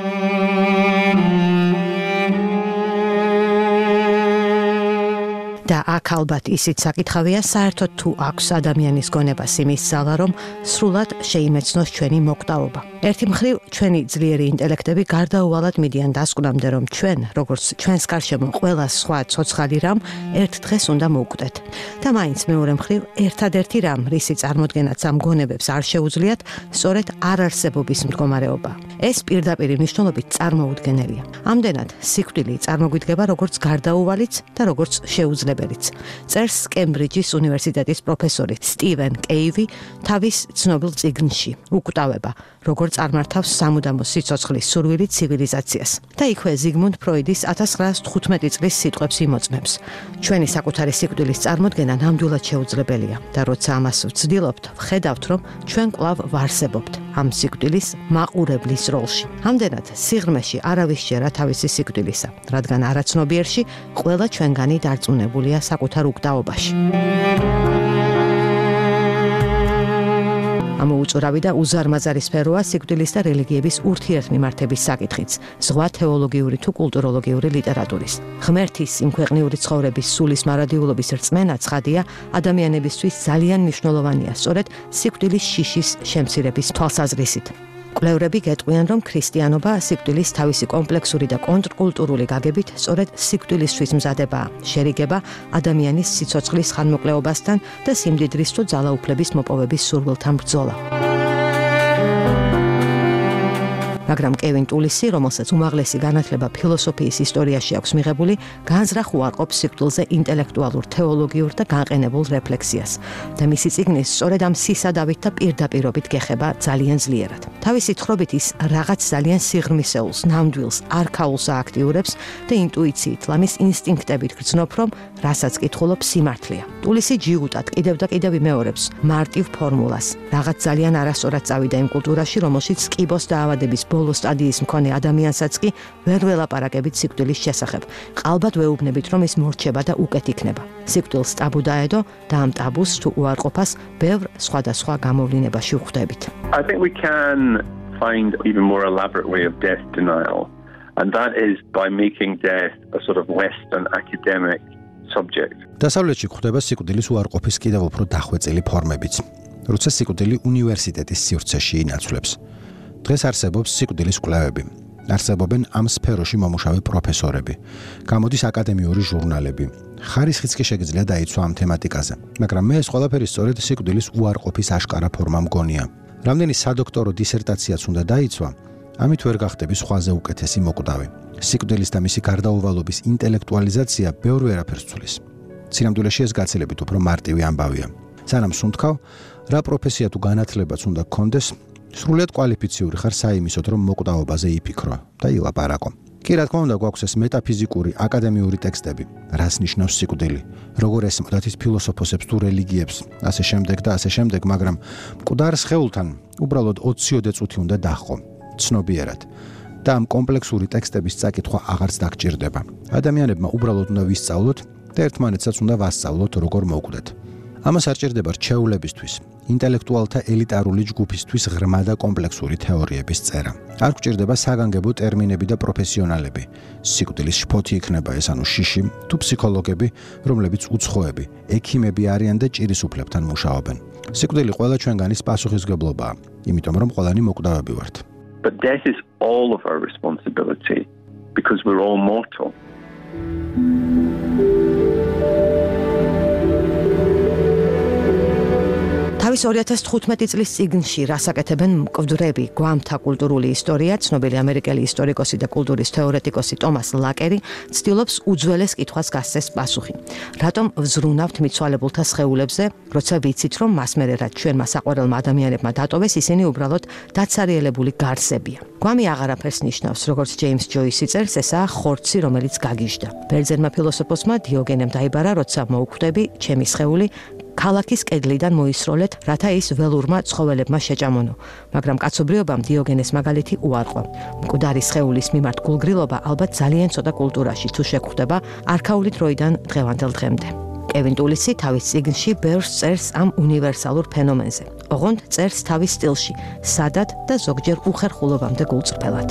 და აქ ალბათ ისიც საკითხავია, საერთოდ თუ აქვს ადამიანის გონებას იმის ძალა, რომ სრულად შეიმეცნოს ჩვენი მოკვდავობა. ერთი მხრივ, ჩვენი ძლიერი ინტელექტები გარდაუვალად მიდიან დასკვნამდე, რომ ჩვენ, როგორც ჩვენს გარშემო ყველა სხვა ცოცხალი რამ, ერთ დღეს უნდა მოვკვდეთ. და მაინც მეორე მხრივ, ერთადერთი რამ, რისი წარმოდგენაც ამ გონებებს არ შეუძლიათ, სწორედ არარსებობის მდგომარეობა. ეს პირდაპირი მნიშვნელობით წარმოუდგენელია. ამდენად, სიკვდილი წარმოგვიდგება როგორც გარდაუვალიც და როგორც შეუძლებელიც. წერს კემბრიჯის უნივერსიტეტის პროფესორი სტივენ კეივი თავის ცნობილ წიგნში „უკვდავება, როგორც წარმართავს სამუდამო სიცოცხლის სურვილი ცივილიზაციას“ და იქვე ზიგმუნდ ფროიდის ათას ცხრაას თხუთმეტი წლის სიტყვებს იმოწმებს. ჩვენი საკუთარი სიკვდილის წარმოდგენა ნამდვილად შეუძლებელია და როცა ამას ვცდილობთ, ვხედავთ, რომ ჩვენ კვლავ ვარსებობთ ამ სიკვდილის მაყურებლის როლში. ამდენად, სიღრმეში არავის შეერა თავისი სიკვდილისა, რადგან არაცნობიერში ყველა ჩვენგანი დარწმუნებულია საკუთარ უკვდავობაში. ამოუწურავი და უზარმაზარი სფეროა სიკვდილის და რელიგიების ურთიერთმიმართების საკითხიც, ზღვა თეოლოგიური თუ კულტუროლოგიური ლიტერატურის. ღმერთის იმქვეყნიური ცხოვრების სულის მარადიულობის რწმენა ცხადია ადამიანებისთვის ძალიან მნიშვნელოვანია, სწორედ სიკვდილის შიშის შემცირების თვალსაზრისით. კვლევრები გეტყვიან, რომ ქრისტიანობა სიკვდილის თავისი კომპლექსური და კონტრკულტურული გაგებით სწორედ სიკვდილისთვის მზადებაა, შერიგება ადამიანის სიცოცხლის ხანმოკლეობასთან და სიმდიდრის თუ ძალაუფლების მოპოვების სურვილთან ბრძოლა. მაგრამ კევინ ტულისი, რომელსაც უმაღლესი განათლება ფილოსოფიის ისტორიაში აქვს მიღებული, განზრახ უარყოფს სიკვდილზე ინტელექტუალურ, თეოლოგიურ და განყენებულ რეფლექსიას და მისი წიგნის სწორედ ამ სისადავით და პირდაპირობით გეხება ძალიან ძლიერად. თავისი თხრობით ის რაღაც ძალიან სიღრმისეულს, ნამდვილს, არქაულს ააქტიურებს და ინტუიციით, ლამის ინსტინქტებით გრძნობ, რომ რასაც კითხულობ სიმართლეა. ტულისი ჯიუტად კიდევ და კიდევ იმეორებს მარტივ ფორმულას. რაღაც ძალიან არასწორად წავიდა იმ კულტურაში, რომელშიც კიბოს დაავადების ბოლო სტადიის მქონე ადამიანსაც კი ვერ ველაპარაკებით სიკვდილის შესახებ. ყალბად ვეუბნებით, რომ ის მორჩება და უკეთ იქნება. სიკვდილს ტაბუ დაედო და ამ ტაბუს თუ უარყოფას ბევრ სხვადასხვა გამოვლინებაში ვხვდებით. I think we can find even more elaborate way of death denial, and that is by making death a sort of Western academic subject. დასავლეთში გვხვდება სიკვდილის უარყოფის კიდევ უფრო დახვეწილი ფორმებიც, როცა სიკვდილი უნივერსიტეტის სივრცეში ინაცვლებს. დღეს არსებობს სიკვდილის კვლევები. არსებობენ ამ სფეროში მომუშავე პროფესორები. გამოდის აკადემიური ჟურნალები. ხარისხიც კი შეგიძლია დაიცვა ამ თემატიკაზე. მაგრამ მე ეს ყველაფერი სწორედ სიკვდილის უარყოფის აშკარა ფორმა მგონია. რამდენი სადოქტორო დისერტაციაც უნდა დაიცვა, ამით ვერ გახდები სხვაზე უკეთესი მოკვდავი. სიკვდილის და მისი გარდაუვალობის ინტელექტუალიზაცია ბევრ ვერაფერს ცვლის. სინამდვილეში ეს გაცილებით უფრო მარტივი ამბავია. სანამ სუნთქავ, რა პროფესია თუ განათლებაც უნდა გქონდეს, სრულიად კვალიფიციური ხარ საიმისოდ, რომ მოკვდავობაზე იფიქრო და ილაპარაკო. კი, რა თქმა უნდა, გვაქვს ეს მეტაფიზიკური, აკადემიური ტექსტები, რას ნიშნავს სიკვდილი, როგორ ესმოდათ ის ფილოსოფოსებს თუ რელიგიებს, ასე შემდეგ და ასე შემდეგ, მაგრამ მკვდარ სხეულთან უბრალოდ ოცი წუთი უნდა დაჰყო, ცნობიერად. და ამ კომპლექსური ტექსტების წაკითხვა აღარც დაგჭირდება. ადამიანებმა უბრალოდ უნდა ვისწავლოთ და ერთმანეთსაც უნდა ვასწავლოთ, როგორ მოვკვდეთ. ამას არ ჭირდება რჩეულებისთვის, ინტელექტუალთა ელიტარული ჯგუფისთვის ღრმა და კომპლექსური თეორიების წერა. არ გვჭირდება საგანგებო ტერმინები და პროფესიონალები. სიკვდილის შფოთი იქნება ეს ანუ შიში, თუ ფსიქოლოგები, რომლებიც უცხოები, ექიმები არიან და ჭირის უფლებთან მუშაობენ. სიკვდილი ყველა ჩვენგანის პასუხისმგებლობაა, იმიტომ რომ ყველანი მოკვდავები ვართ. But death is all of our responsibility because we're all mortal. თავის ორი ათას თხუთმეტი წლის წიგნში რასაკეთებენ მკვდრები გვამთა კულტურული ისტორია, ცნობილი ამერიკელი ისტორიკოსი და კულტურის თეორეტიკოსი ტომას ლაკერი ცდილობს უძველეს კითხვას გასცეს პასუხი. რატომ ვზრუნავთ მიცვალებულთა სხეულებზე, როცა ვიცით, რომ მას მერე რაც ჩვენმა საყვარელმა ადამიანებმა დატოვეს, ისინი უბრალოდ დაცარიელებული გარსებია. გვამი აღარაფერს ნიშნავს, როგორც ჯეიმს ჯოისი წერს, ესაა ხორცი, რომელიც გაგიჟდა. ბერძენმა ფილოსოფოსმა დიოგენემ დაიბარა, როცა მოვკვდები, ჩემი სხეული ქალაქის კედლიდან მოისროლეთ, რათა ის ველურმა ცხოველებმა შეჭამონო, მაგრამ კაცობრიობამ დიოგენეს მაგალითი უარყო. მკვდარი სხეულის მიმართ გულგრილობა ალბათ ძალიან ცოტა კულტურაში თუ შეგხვდება არქაული დროიდან დღევანდელ დღემდე. კევინ ტულისი თავის წიგნში ბევრს წერს ამ უნივერსალურ ფენომენზე. ოღონდ წერს თავის სტილში, სადად და ზოგჯერ უხერხულობამდე გულწრფელად.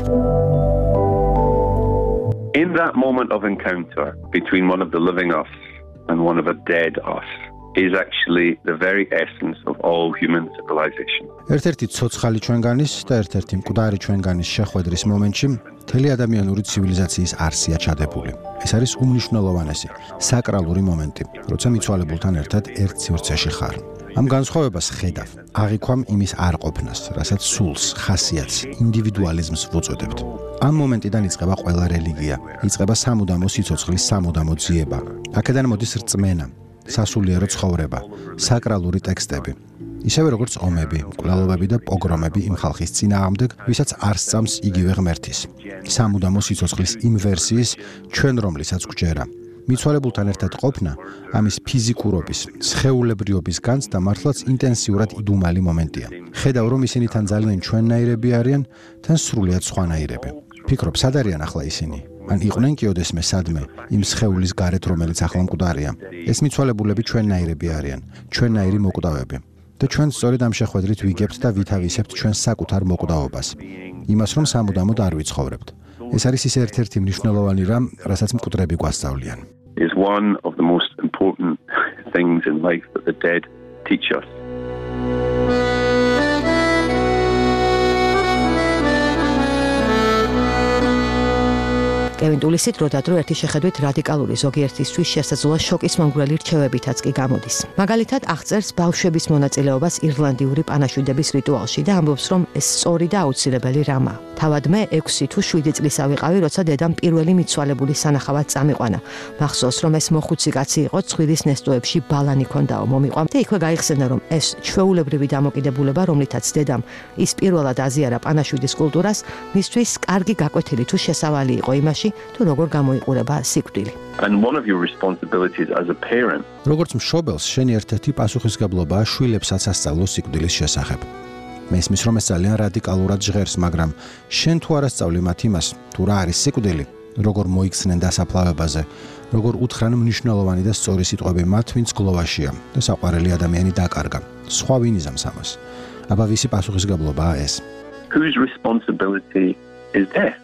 In that moment of encounter between one of the living us and one of a dead us is actually the very essence of all human civilization. ერთ-ერთი ცოცხალი ჩვენგანის და ერთ-ერთი მკვდარი ჩვენგანის შეხვედრის მომენტში მთელი ადამიანური ცივილიზაციის არსია ჩადებული. ეს არის უმნიშვნელოვანესი, საკრალური მომენტი, როცა მიცვალებულთან ერთად ერთ სივრცეში ხარ. ამ განსხვავებას ხედავ, აღიქვამ იმის არყოფნას, რასაც სულს, ხასიათს, ინდივიდუალიზმს ვუწოდებთ. ამ მომენტიდან იწყება ყველა რელიგია, იწყება სამუდამო სიცოცხლის სამუდამო ძიება. აქედან მოდის რწმენა, სასულიერო ცხოვრება, საკრალური ტექსტები. ისევე როგორც ომები, მკვლელობები და პოგრომები იმ ხალხის წინააღმდეგ, ვისაც არ სწამს იგივე ღმერთის. სამუდამო სიცოცხლის იმ ვერსიის, ჩვენ რომლითაც გვჯერა. მიცვალებულთან ერთად ყოფნა, ამის ფიზიკურობის, სხეულებრიობის განცდა მართლაც ინტენსიურად იდუმალი მომენტია. ხედავ, რომ ისინი თან ძალიან ჩვენნაირები არიან, თან სრულიად სხვანაირები. ფიქრობ, სად არიან ახლა ისინი? ან იყვნენ კი ოდესმე სადმე იმ სხეულის გარეთ, რომელიც ახლა მკვდარია. ეს მიცვალებულები ჩვენნაირები არიან, ჩვენნაირი მოკვდავები. და ჩვენ სწორედ ამ შეხვედრით ვიგებთ და ვითავისებთ ჩვენს საკუთარ მოკვდავობას. იმას, რომ სამუდამოდ არ ვიცხოვრებთ. ეს არის ის ერთ-ერთი მნიშვნელოვანი რამ, რასაც მკვდრები გვასწავლიან. Is one of the most important things in life that the dead teach us. კევინ ტულისი დროდადრო ერთი შეხედვით რადიკალური ზოგიერთისთვის შესაძლოა შოკის მომგვრელი რჩევებითაც კი გამოდის. მაგალითად, აღწერს ბავშვების მონაწილეობას ირლანდიური პანაშვიდების რიტუალში და ამბობს, რომ ეს სწორი და აუცილებელი რამაა. თავად მე ექვსი თუ შვიდი წლისა ვიყავი, როცა დედამ პირველი მიცვალებული სანახავად წამიყვანა. მახსოვს, რომ ეს მოხუცი კაცი იყო, ცხვირის ნესტოებში ბალანი ქონდაო მომიყვა და იქვე გაიხსენა, რომ ეს ჩვეულებრივი დამოკიდებულება, რომლითაც დედამ ის პირველად აზიარა პანაშვიდის კულტურას, მისთვის კარგი გაკვეთილი თუ შესავალი იყო იმაში, თუ როგორ გამოიყურება სიკვდილი. And one of your responsibilities as a parent. როგორც მშობელს, შენი ერთ-ერთი პასუხისგებლობაა შვილებსაც ასწავლოს სიკვდილის შესახებ. მესმის, რომ ეს ძალიან რადიკალურად ჟღერს, მაგრამ შენ თუ არ ასწავლი მათ იმას, თუ რა არის სიკვდილი, როგორ მოიქცნენ დასაფლავებაზე, როგორ უთხრან მნიშვნელოვანი და სწორი სიტყვები მათ, ვინც გლოვაშია და საყვარელი ადამიანი დაკარგა. სხვა ვინ იზამს ამას? აბა ვისი პასუხისგებლობაა ეს? Whose responsibility is death?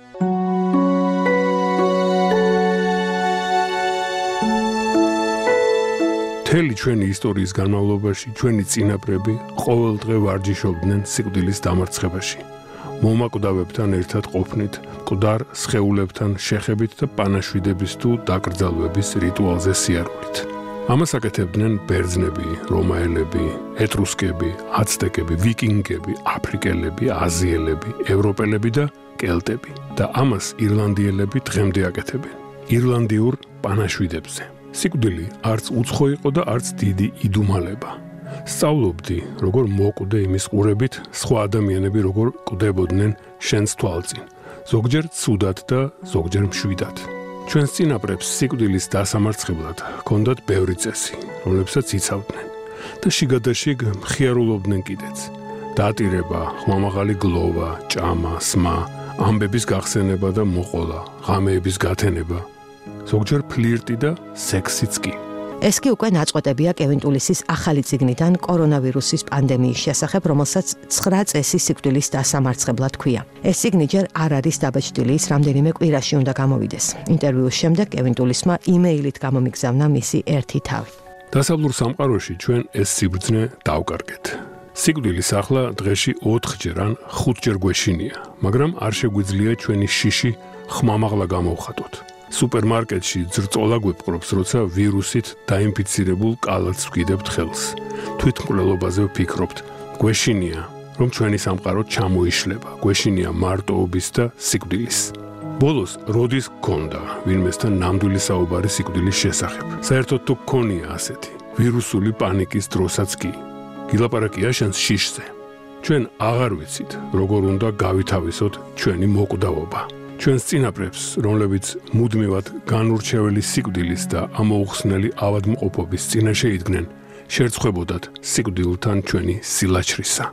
მთელი ჩვენი ისტორიის განმავლობაში ჩვენი წინაპრები ყოველდღე ვარჯიშობდნენ სიკვდილის დამარცხებაში. მომაკვდავებთან ერთად ყოფნით, მკვდარ სხეულებთან შეხებით და პანაშვიდების თუ დაკრძალვების რიტუალზე სიარულით. ამას აკეთებდნენ ბერძნები, რომაელები, ეტრუსკები, აცტეკები, ვიკინგები, აფრიკელები, აზიელები, ევროპელები და კელტები. და ამას ირლანდიელები დღემდე აკეთებენ. ირლანდიურ პანაშვიდებზე. სიკვდილი არც უცხო იყო და არც დიდი იდუმალება. სწავლობდი, როგორ მოკვდე იმის ყურებით, სხვა ადამიანები როგორ კვდებოდნენ შენს თვალწინ. ზოგჯერ ცუდად და ზოგჯერ მშვიდად. ჩვენს წინაპრებს სიკვდილის დასამარცხებლად ჰქონდათ ბევრი წესი, რომლებსაც იცავდნენ და შიგადაშიგ მხიარულობდნენ კიდეც. დატირება, ხმამაღალი გლოვა, ჭამა, სმა, ამბების გახსენება და მოყოლა, ღამეების გათენება. ზოგჯერ ფლირტი და სექსიც კი. ეს კი უკვე ნაწყვეტებია კევინ ტულისის ახალი წიგნიდან კორონავირუსის პანდემიის შესახებ, რომელსაც ცხრა წესი სიკვდილის დასამარცხებლად ქვია. ეს წიგნი ჯერ არ არის დაბეჭდილი, ის რამდენიმე კვირაში უნდა გამოვიდეს. ინტერვიუს შემდეგ კევინ ტულისმა იმეილით გამომიგზავნა მისი ერთი თავი. დასავლურ სამყაროში ჩვენ ეს სიბრძნე დავკარგეთ. სიკვდილის ახლა დღეში ოთხჯერ ან ხუთჯერ გვეშინია, მაგრამ არ შეგვიძლია ჩვენი შიში ხმამაღლა გამოვხატოთ. სუპერმარკეტში ძრწოლა გვეპყრობს, როცა ვირუსით დაინფიცირებულ კალათს ვგიდებთ ხელს. თვითმკვლელობაზე ვფიქრობთ, გვეშინია, რომ ჩვენი სამყარო ჩამოიშლება, გვეშინია მარტოობის და სიკვდილის. ბოლოს როდის გქონდა ვინმესთან ნამდვილი საუბარი სიკვდილის შესახებ? საერთოდ თუ გქონია ასეთი ვირუსული პანიკის დროსაც კი. გილაპარაკია შენს შიშზე. ჩვენ აღარ ვიცით, როგორ უნდა გავითავისოთ ჩვენი მოკვდავობა. ჩვენს წინაპრებს, რომლებიც მუდმივად განურჩეველი სიკვდილის და ამოუხსნელი ავადმყოფობის წინაშე იდგნენ, შერწხვებოდათ სიკვდილთან ჩვენი სილაჩრისა.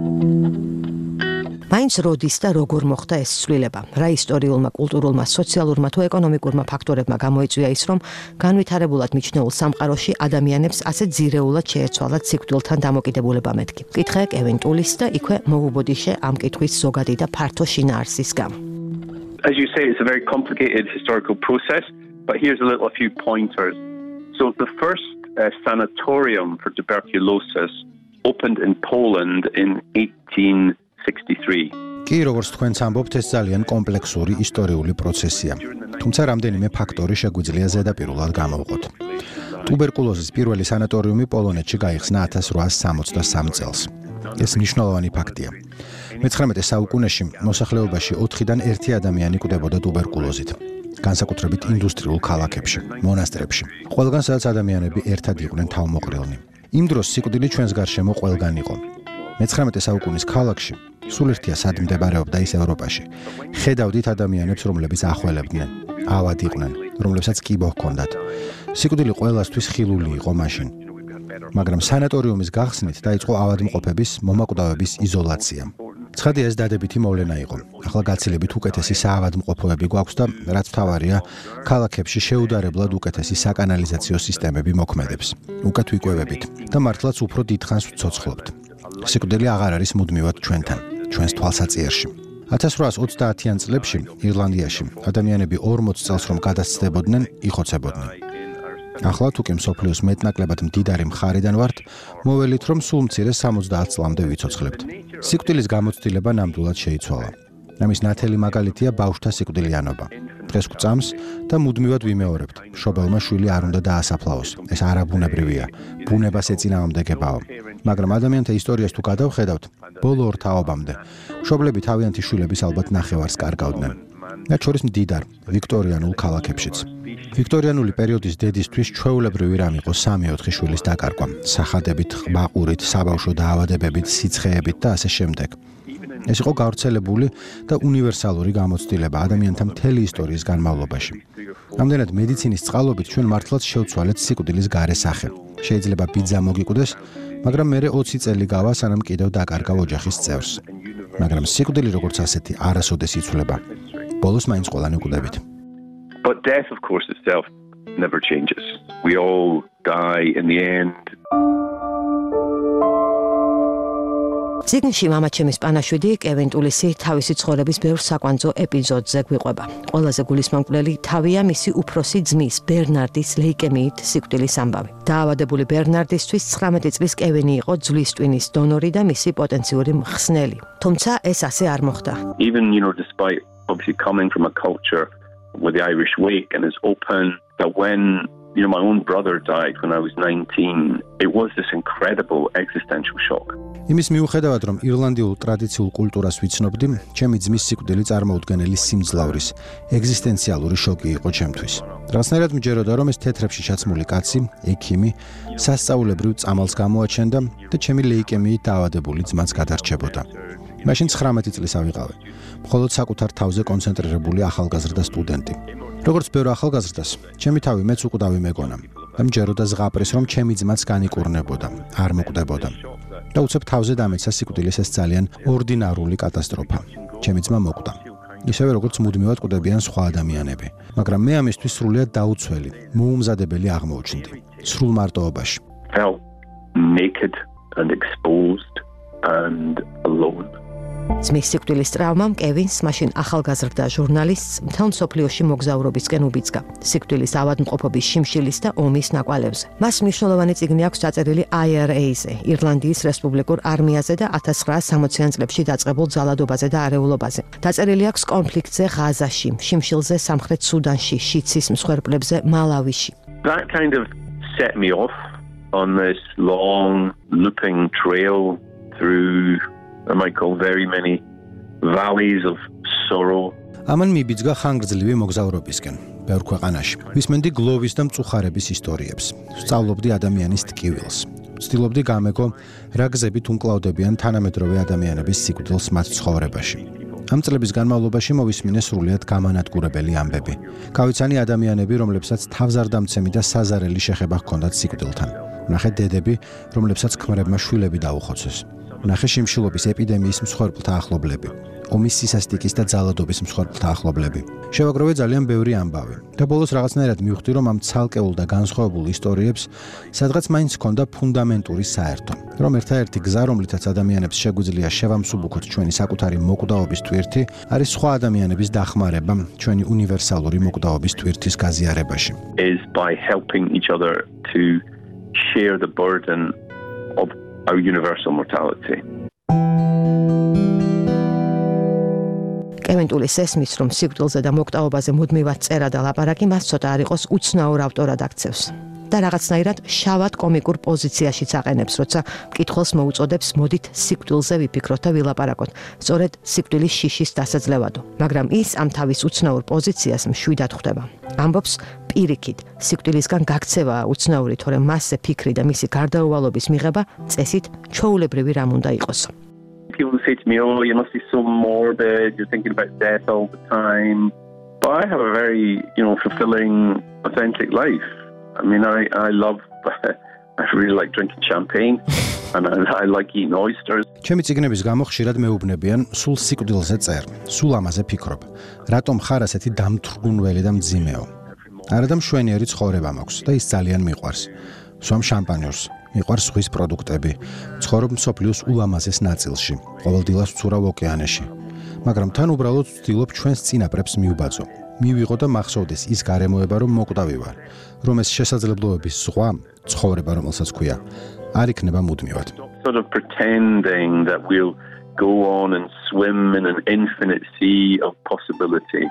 მაინც როდის და როგორ მოხდა ეს ცვლილება? რა ისტორიულმა, კულტურულმა, სოციალურმა თუ ეკონომიკურმა ფაქტორებმა გამოიწვია ის, რომ განვითარებულად მიჩნეულ სამყაროში ადამიანებს ასე ძირეულად შეეცვალათ სიკვდილთან დამოკიდებულება მეთქი. კითხე კევინ ტულის და იქვე მოვუბოდიშე ამ კითხვის ზოგადი და ფართო შინაარსის გამო. As you say, it's a very complicated historical process, but here's a little a few pointers. So the first uh, sanatorium for tuberculosis opened in Poland in eighteen sixty-three. კი, როგორც თქვენც ამბობთ, ეს ძალიან კომპლექსური ისტორიული პროცესია. თუმცა რამდენიმე ფაქტორი შეგვიძლია ზედაპირულად გამოვყოთ. ტუბერკულოზის პირველი სანატორიუმი პოლონეთში გაიხსნა ათას რვაასი სამოცდასამ წელს. ეს მნიშვნელოვანი ფაქტია. მეცხრამეტე საუკუნეში მოსახლეობაში ოთხიდან ერთი ადამიანი კვდებოდა ტუბერკულოზით. განსაკუთრებით ინდუსტრიულ ქალაქებში, მონასტრებში. ყველგან სადაც ადამიანები ერთად იყვნენ თავმოყრილნი. იმ დროს სიკვდილი ჩვენს გარშემო ყველგან იყო. მეცხრამეტე საუკუნის ქალაქში, სულ ერთია სად მდებარეობდა ის ევროპაში. ხედავდით ადამიანებს, რომლებიც ახველებდნენ, ავად იყვნენ, რომლებსაც კიბო ჰქონდათ. სიკვდილი ყველასთვის ხილული იყო მაშინ. მაგრამ სანატორიუმის გახსნით დაიწყო ავადმყოფების, მომაკვდავების იზოლაცია. ცხადი ეს დადებითი მოვლენა იყო. ახლა გაცილებით უკეთესი საავადმყოფოები გვაქვს და რაც მთავარია, ქალაქებში შეუდარებლად უკეთესი საკანალიზაციო სისტემები მოქმედებს. უკეთ ვიკვევებით და მართლაც უფრო დიდხანს ვცოცხლობთ. სიკვდილი აღარ არის მუდმივად ჩვენთან, ჩვენს თვალსაწიერში. ათას რვაას ოცდაათიან წლებში ირლანდიაში ადამიანები ორმოც წელს რომ გადასცდებოდნენ, იხოცებოდნენ. ახლა თუ კი მსოფლიოს მეტნაკლებად მდიდარი მხარიდან ვართ, მოველით რომ სულ მცირე სამოცდაათ წლამდე ვიცოცხლებთ. სიკვდილის გამოცდილება ნამდვილად შეიცვალა. ამის ნათელი მაგალითია ბავშვთა სიკვდილიანობა. დღეს გვწამს და მუდმივად ვიმეორებთ. მშობელმა შვილი არ უნდა დაასაფლავოს. ეს არაბუნებრივია, ბუნებას ეწინააღმდეგებაო. მაგრამ ადამიანთა ისტორიას თუ გადავხედავთ, ბოლო ორ თაობამდე მშობლები თავიანთი შვილების ალბათ ნახევარს კარგავდნენ. და შორის მდიდარ ვიქტორიანულ ქალაქებშიც. ვიქტორიანული პერიოდის დედისთვის ჩვეულებრივი რამ იყო სამი-ოთხი შვილის დაკარგვა, სახადებით, ყბაყურით, საბავშვო დაავადებებით, სიცხეებით და ასე შემდეგ. ეს იყო გავრცელებული და უნივერსალური გამოცდილება ადამიანთა მთელი ისტორიის განმავლობაში. ამდენად მედიცინის წყალობით ჩვენ მართლაც შევცვალეთ სიკვდილის გარე სახე. შეიძლება ბიძა მოგიკვდეს, მაგრამ მერე ოცი წელი გავა, სანამ კიდევ დაკარგავ ოჯახის წევრს. მაგრამ სიკვდილი როგორც ასეთი არასოდეს იცვლება. ბოლოს მაინც ყველანი გვკვდებით. But death, of course, itself never changes. We all die in the end. წიგნში მამაჩემის პანაშვიდი კევინ ტულისი თავისი ცხოვრების ბევრ საკვანძო ეპიზოდზე გვიყვება. ყველაზე გულისმომკვლელი თავია მისი უფროსი ძმის ბერნარდის ლეიკემიით სიკვდილის ამბავი. დაავადებული ბერნარდისთვის ცხრამეტი წლის კევინი იყო ძვლის ტვინის დონორი და მისი პოტენციური მხსნელი. თუმცა ეს ასე არ მოხდა. Even, you know, despite obviously coming from a culture with the Irish wake and is open, that when, you know, my own brother died when I was nineteen, it was this incredible existential shock. იმის მიუხედავად, რომ ირლანდიულ ტრადიციულ კულტურას ვიცნობდი, ჩემი ძმის სიკვდილი წარმოუდგენელი სიმძლავრის, ეგზისტენციალური შოკი იყო ჩემთვის. რაღაცნაირად მჯეროდა, რომ ეს თეთრებში ჩაცმული კაცი, ექიმი, სასწაულებრივ წამალს გამოაჩენდა და ჩემი ლეიკემიით დაავადებული ძმაც გადარჩებოდა. მაშინ ცხრამეტი წლის ავიყავი. მხოლოდ საკუთარ თავზე კონცენტრირებული ახალგაზრდა სტუდენტი. როგორც ბევრ ახალგაზრდას, ჩემი თავი მეც უკვდავი მეგონა და მჯეროდა ზღაპრის, რომ ჩემი ძმაც განიკურნებოდა, არ მოკვდებოდა. და უცებ თავზე დამეცა სიკვდილის ეს ძალიან ორდინარული კატასტროფა. ჩემი ძმა მოკვდა. ისევე როგორც მუდმივად კვდებიან სხვა ადამიანები. მაგრამ მე ამისთვის სრულიად დაუცველი, მოუმზადებელი აღმოჩნდი. სრულ მარტოობაში. Felt naked and exposed and alone. ძმის სიკვდილის ტრავმამ კევინს მაშინ ახალგაზრდა ჟურნალისტს მთელ მსოფლიოში მოგზაურობისკენ უბიძგა. სიკვდილის ავადმყოფობის შიმშილის და ომის ნაკვალევზე. მას მნიშვნელოვანი წიგნი აქვს დაწერილი I R A-ზე, ირლანდიის რესპუბლიკურ არმიაზე და ათას ცხრაას სამოციან წლებში დაწყებულ ძალადობაზე და არეულობაზე. დაწერილი აქვს კონფლიქტზე ღაზაში, შიმშილზე სამხრეთ სუდანში, შიცის მსხვერპლებზე მალავიში. That kind of set me off on this long looping trail through I might call very many valleys of sorrow. ამან მიბიძგა ხანგრძლივი მოგზაურობისკენ, ბევრ ქვეყანაში. ვისმენდი გლოვის და მწუხარების ისტორიებს. სწავლობდი ადამიანის ტკივილს. ვცდილობდი გამეგო, რა გზებით უმკლავდებიან თანამედროვე ადამიანების სიკვდილს მათ ცხოვრებაში. ამ წლების განმავლობაში მოვისმინე სრულიად გამანადგურებელი ამბები. გავიცანი ადამიანები, რომლებსაც თავზარდამცემი და საზარელი შეხება ჰქონდათ სიკვდილთან. ვნახე დედები, რომლებსაც ქმრებმა შვილები დაუხოცეს. ვნახე შიმშილობის ეპიდემიის მსხვერპლთა ახლობლები, ომის სისასტიკის და ძალადობის მსხვერპლთა ახლობლები. შევაგროვე ძალიან ბევრი ამბავი და ბოლოს რაღაცნაირად მივხვდი, რომ ამ ცალკეულ და განსხვავებულ ისტორიებს სადღაც მაინც ჰქონდა ფუნდამენტური საერთო, რომ ერთადერთი გზა, რომლითაც ადამიანებს შეგვიძლია შევამსუბუქოთ ჩვენი საკუთარი მოკვდაობის თვირთი, არის სხვა ადამიანების დახმარება ჩვენი უნივერსალური მოკვდაობის თვირთის გაზიარებაში. Is by helping each other to share the burden of our universal mortality. კევინ ტულის ესმის, რომ სიკვდილზე და მოკვდაობაზე მუდმივად წერა და ლაპარაკი მას ცოტა არ იყოს უცნაურ ავტორად აქცევს. და რაღაცნაირად შავად კომიკურ პოზიციაშიც აყენებს, როცა მკითხველს მოუწოდებს მოდით სიკვდილზე ვიფიქროთ და ვილაპარაკოთ, სწორედ სიკვდილის შიშის დასაძლევადო. მაგრამ ის ამ თავის უცნაურ პოზიციას მშვიდად ხვდება. ამბობს პირიქით, სიკვდილისგან გაქცევაა უცნაური, თორემ მასზე ფიქრი და მისი გარდაუვალობის მიღება წესით ჩვეულებრივი რამ უნდა იყოს. People say to me, oh, you must be so morbid, you're thinking about death all the time. But I have a very, you know, fulfilling, authentic life. I mean, I, I love, I really like drinking champagne and I, I like eating oysters. ჩემი წიგნების გამო ხშირად მეუბნებიან, სულ სიკვდილზე წერ, სულ ამაზე ფიქრობ. რატომ ხარ ასეთი დამთრგუნველი და მძიმეო? არადა მშვენიერი ცხოვრება მაქვს და ის ძალიან მიყვარს. სვამ შამპანიურს, მიყვარს ზღვის პროდუქტები, ცხოვრობ მსოფლიოს ულამაზეს ნაწილში, ყოველდღიურად ვცურავ ოკეანეში. მაგრამ თან უბრალოდ ვცდილობ ჩვენს წინაპრებს მიუბაძო. მივიღო და მახსოვდეს ის გარემოება, რომ მოკვდავი ვარ, რომ ეს შესაძლებლობების ზღვა, ცხოვრება, რომელსაც ქვია, არ იქნება მუდმივად. Sort of pretending that we'll go on and swim in an infinite sea of possibility.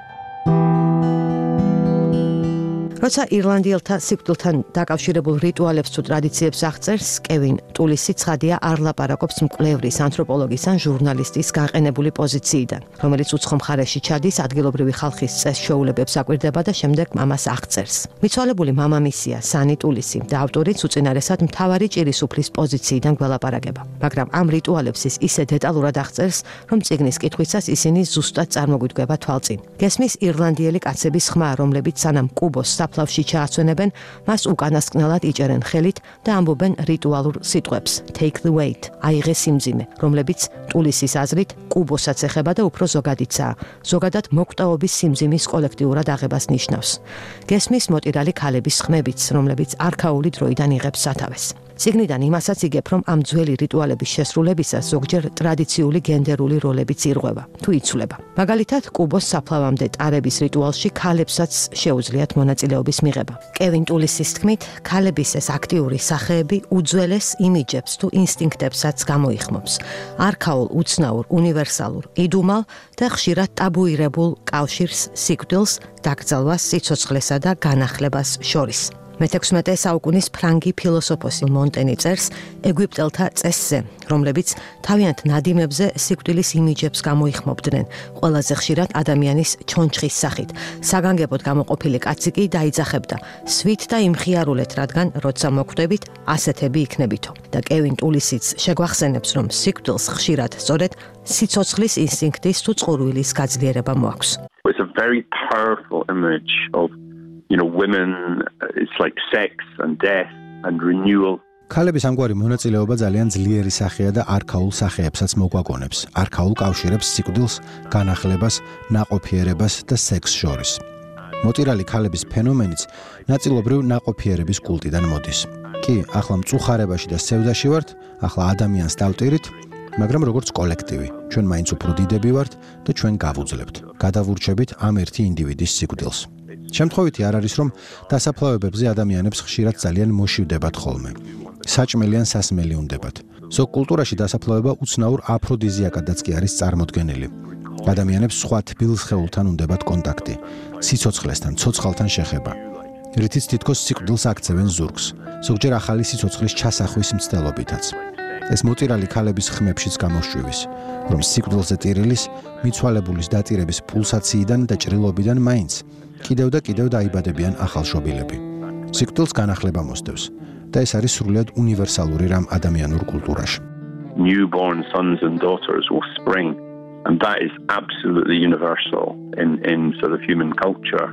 როცა ირლანდიელთა სიკვდილთან დაკავშირებულ რიტუალებს თუ ტრადიციებს აღწერს, კევინ ტულისი ცხადია არ ლაპარაკობს მკვლევრის, ანთროპოლოგის ან ჟურნალისტის გაყენებული პოზიციიდან, რომელიც უცხო მხარეში ჩადის, ადგილობრივი ხალხის წესჩვეულებებს აკვირდება და შემდეგ ამას აღწერს. მიცვალებული მამამისია სანი ტულისი და ავტორიც უწინარესად მთავარი ჭირისუფლის პოზიციიდან გველაპარაკება. მაგრამ ამ რიტუალებს ის ისე დეტალურად აღწერს, რომ წიგნის კითხვისას ისინი ზუსტად წარმოგვიდგება თვალწინ. გესმის ირლანდიელი კაცების ხმა, რომლებიც სანამ კუბოს საფლავში ჩააცვენებენ, მას უკანასკნელად იჭერენ ხელით და ამბობენ რიტუალურ სიტყვებს take the weight, აიღე სიმძიმე, რომლებიც ტულისის აზრით კუბოსაც ეხება და უფრო ზოგადიცაა, ზოგადად მოკვდავობის სიმძიმის კოლექტიურად აღებას ნიშნავს. გესმის მოტირალი ქალების ხმებიც, რომლებიც არქაული დროიდან იღებს სათავეს. წიგნიდან იმასაც იგებ, რომ ამ ძველი რიტუალების შესრულებისას ზოგჯერ ტრადიციული გენდერული როლებიც ირღვევა, თუ იცვლება. მაგალითად, კუბოს საფლავამდე ტარების რიტუალში ქალებსაც შეუძლიათ მონაწილეობის მიღება. კევინ ტულისის თქმით, ქალების ეს აქტიური სახეები უძველეს იმიჯებს თუ ინსტინქტებსაც გამოიხმობს. არქაულ, უცნაურ, უნივერსალურ, იდუმალ და ხშირად ტაბუირებულ კავშირს სიკვდილს, დაკრძალვას, სიცოცხლესა და განახლებას შორის. მეთექვსმეტე საუკუნის ფრანგი ფილოსოფოსი მონტენი წერს ეგვიპტელთა წესზე, რომლებიც თავიანთ ნადიმებზე სიკვდილის იმიჯებს გამოიხმობდნენ, ყველაზე ხშირად ადამიანის ჩონჩხის სახით. საგანგებოდ გამოყოფილი კაცი კი დაიძახებდა, სვით და იმხიარულეთ, რადგან როცა მოკვდებით, ასეთები იქნებითო. და კევინ ტულისიც შეგვახსენებს, რომ სიკვდილს ხშირად სწორედ სიცოცხლის ინსტინქტის თუ წყურვილის გაძლიერება მოაქვს. It's a very powerful image of You know, women, it's like sex and death and renewal. ქალების ამგვარი მონაწილეობა ძალიან ძლიერი სახეა და არქაულ სახეებსაც მოგვაგონებს. არქაულ კავშირებს სიკვდილს, განახლებას, ნაყოფიერებას და სექსს შორის. მოტირალი ქალების ფენომენიც ნაწილობრივ ნაყოფიერების კულტიდან მოდის. კი, ახლა მწუხარებაში და სევდაში ვართ, ახლა ადამიანს დავტირით, მაგრამ როგორც კოლექტივი, ჩვენ მაინც უფრო დიდები ვართ და ჩვენ გავუძლებთ. გადავურჩებით ამ ერთი ინდივიდის სიკვდილს. შემთხვევითი არ არის, რომ დასაფლავებებზე ადამიანებს ხშირად ძალიან მოშივდებათ ხოლმე. საჭმელი ან სასმელი უნდებათ. ზოგ კულტურაში დასაფლავება უცნაურ აფროდიზიაკადაც კი არის წარმოდგენილი. ადამიანებს სხვა თბილ სხეულთან უნდებათ კონტაქტი, სიცოცხლესთან, ცოცხალთან შეხება. რითიც თითქოს სიკვდილს აქცევენ ზურგს, ზოგჯერ ახალი სიცოცხლის ჩასახვის მცდელობითაც. ეს მოტირალი ქალების ხმებშიც გამოშვივის, რომ სიკვდილზე ტირილის, მიცვალებულის დატირების პულსაციიდან და ჭრილობიდან მაინც კიდევ და კიდევ დაიბადებიან ახალშობილები. სიკვდილს განახლება მოსდევს და ეს არის სრულიად უნივერსალური რამ ადამიანურ კულტურაში. Newborn sons and daughters will spring, and that is absolutely universal in in sort of human culture.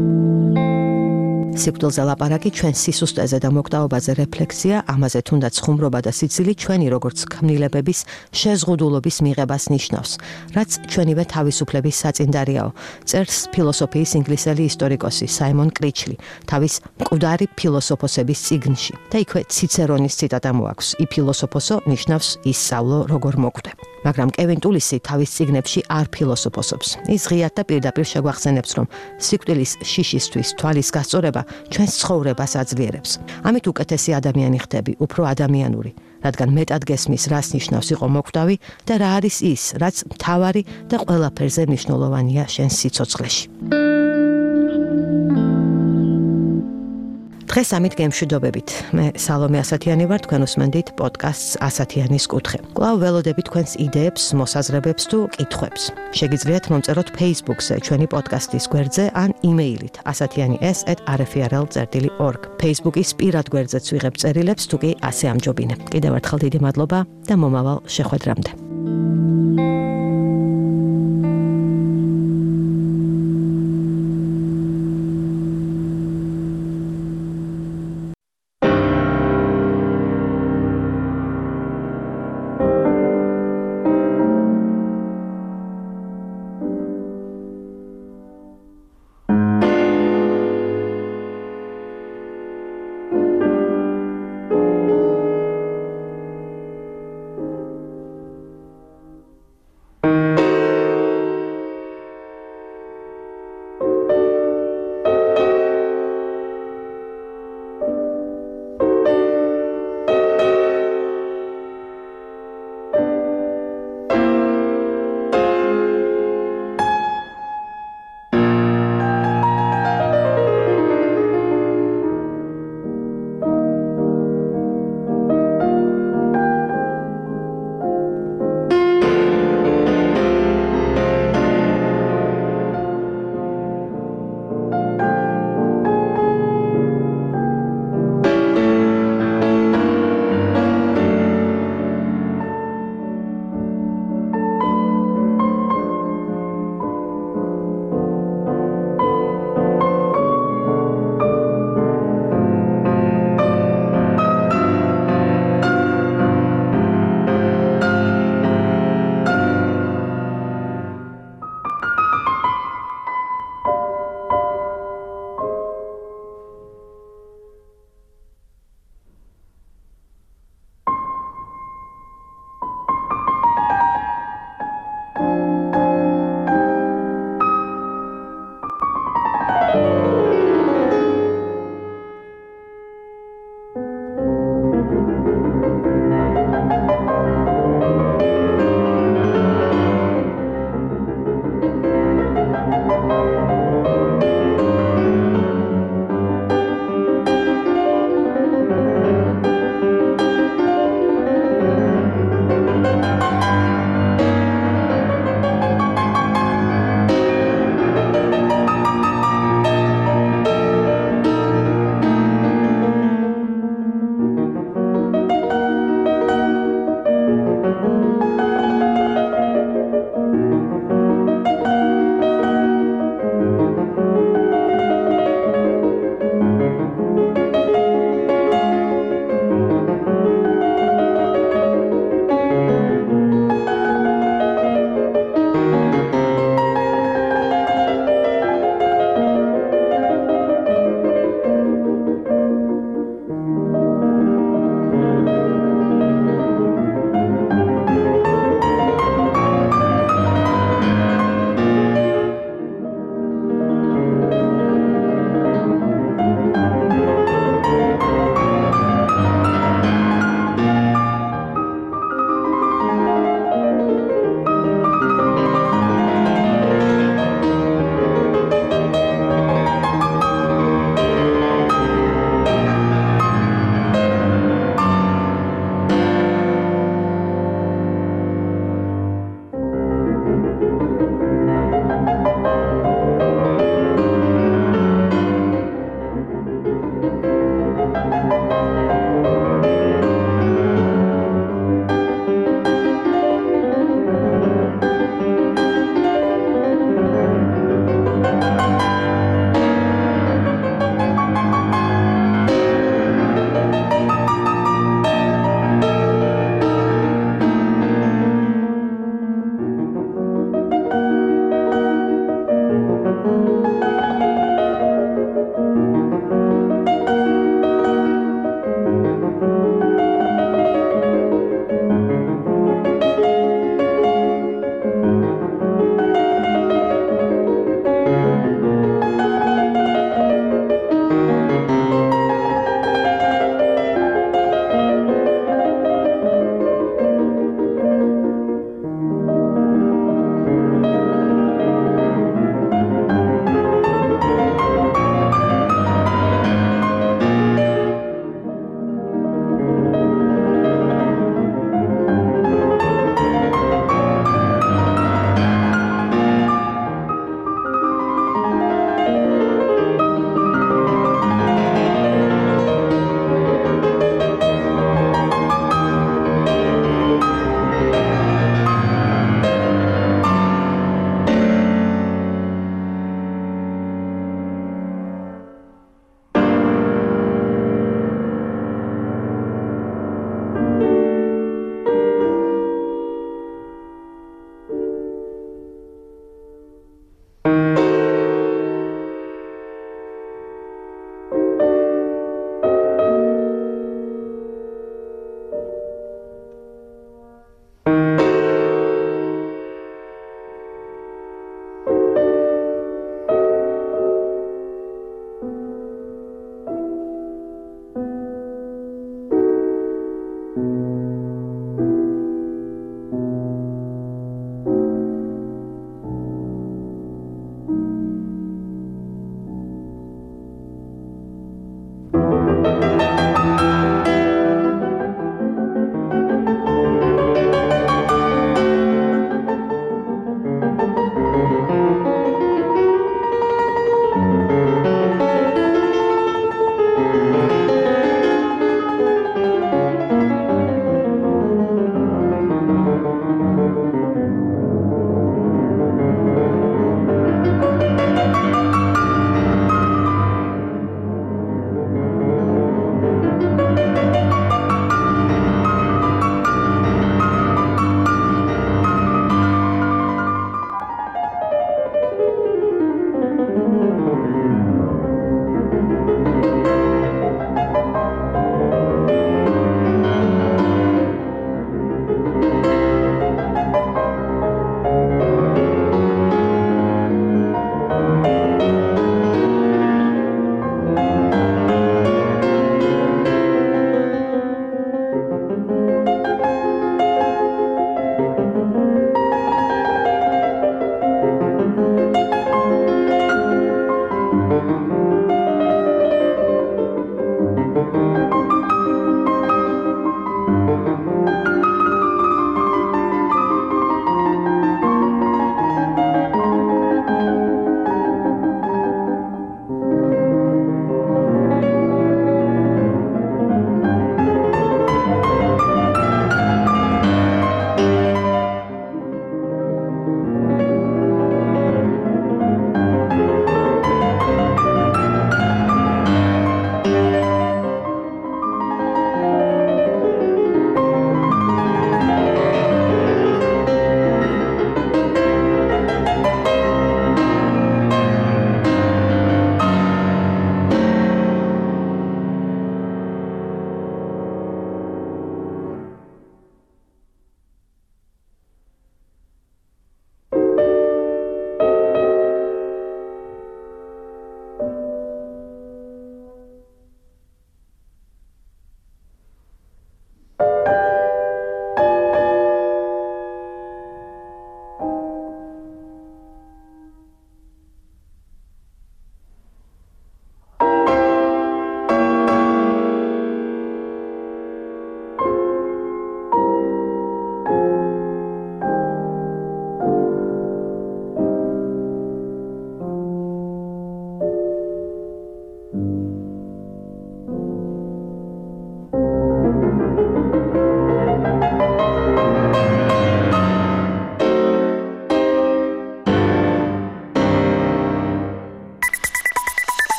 სიკვდილზე ლაპარაკი ჩვენ სისუსტეზე და მოკვდავობაზე რეფლექსია, ამაზე თუნდაც ხუმრობა და სიცილი ჩვენი როგორც ქმნილებების შეზღუდულობის მიღებას ნიშნავს, რაც ჩვენივე თავისუფლების საწინდარიაო. წერს ფილოსოფიის ინგლისელი ისტორიკოსი საიმონ კრიჩლი თავის მკვდარი ფილოსოფოსების წიგნში. და იქვე ციცერონის ციტატა მოაქვს: "I ფილოსოფოსო ნიშნავს ისწავლო როგორ მოკვდე." მაგრამ კევინ ტულისი თავის წიგნებში არ ფილოსოფოსობს. ის ღიად და პირდაპირ შეგვახსენებს, რომ სიკვდილის შიშისთვის თვალის გასწორება ჩვენს ცხოვრებას აძლიერებს. ამით უკეთესი ადამიანი ხდები, უფრო ადამიანური, რადგან მეტად გესმის, რას ნიშნავს იყო მოკვდავი და რა არის ის, რაც მთავარი და ყველაფერზე მნიშვნელოვანია შენ სიცოცხლეში. დღეს ამით გემშვიდობებით. მე სალომე ასათიანი ვარ, თქვენ უსმენთ პოდკასტს ასათიანის კუთხე. კვლავ ველოდები თქვენს იდეებს, მოსაზრებებს თუ კითხვებს. შეგიძლიათ მომწეროთ Facebook-ზე ჩვენი პოდკასტის გვერდზე ან იმეილით ასათიანი s at r f r l dot org. Facebook-ის პირად გვერდზეც ვიღებ წერილებს, თუ კი ასე ამჯობინებ. კიდევ ერთხელ დიდი მადლობა და მომავალ შეხვედრამდე.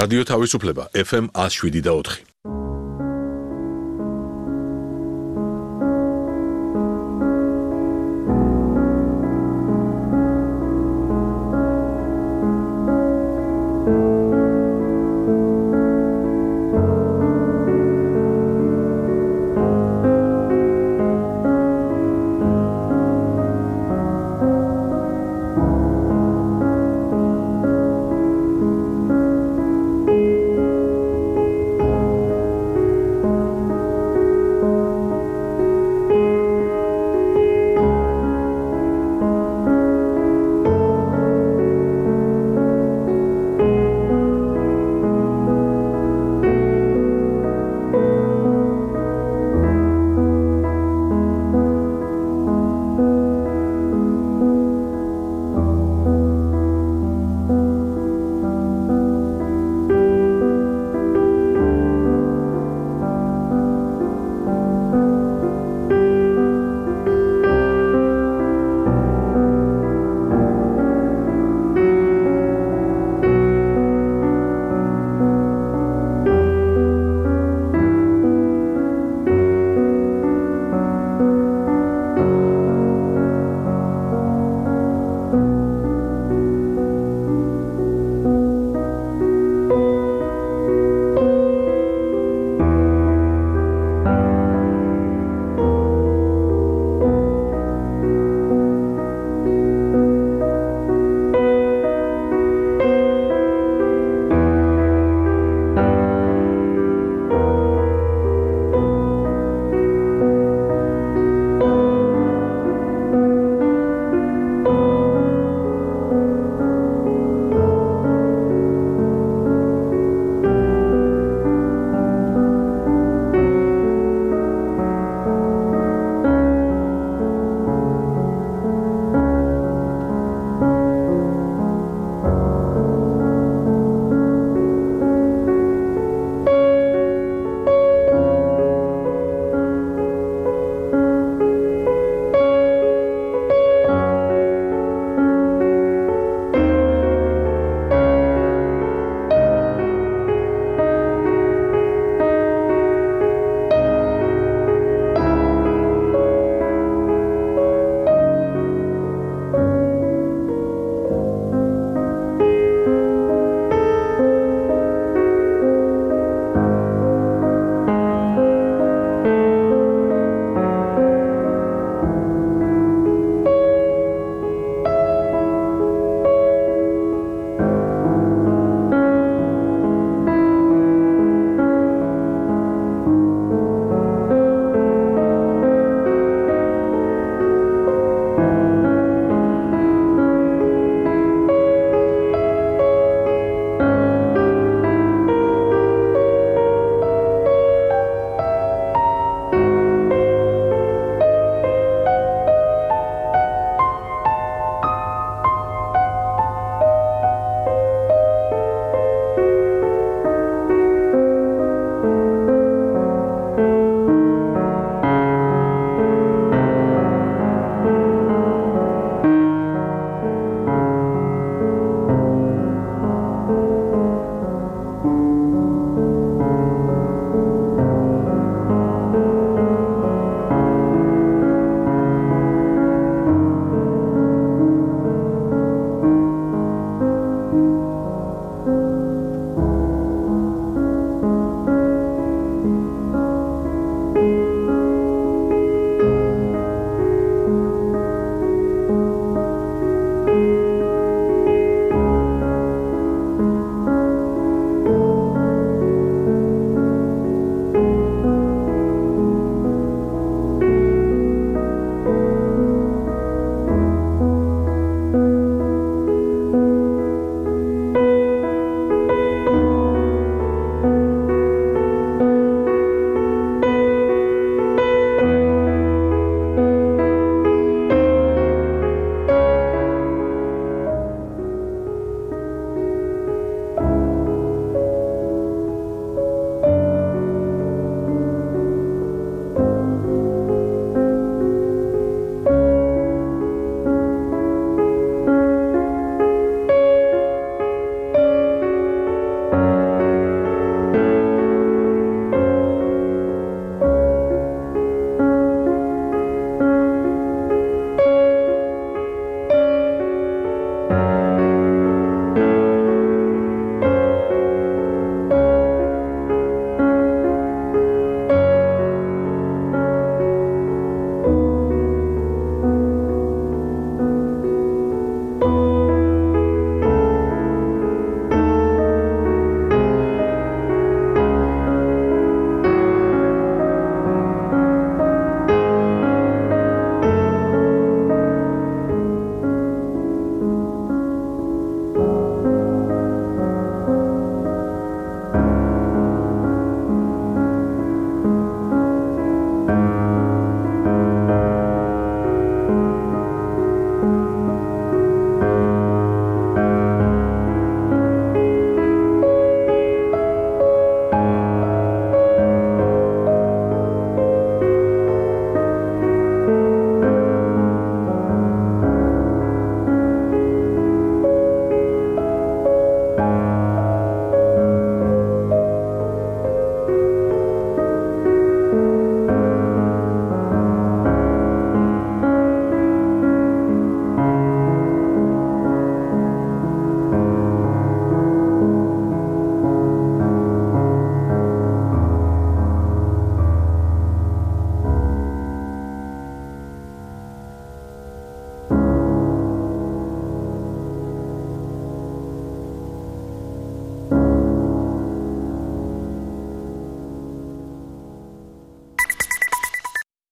რადიო თავისუფლება, ეფ ემ one oh seven point four.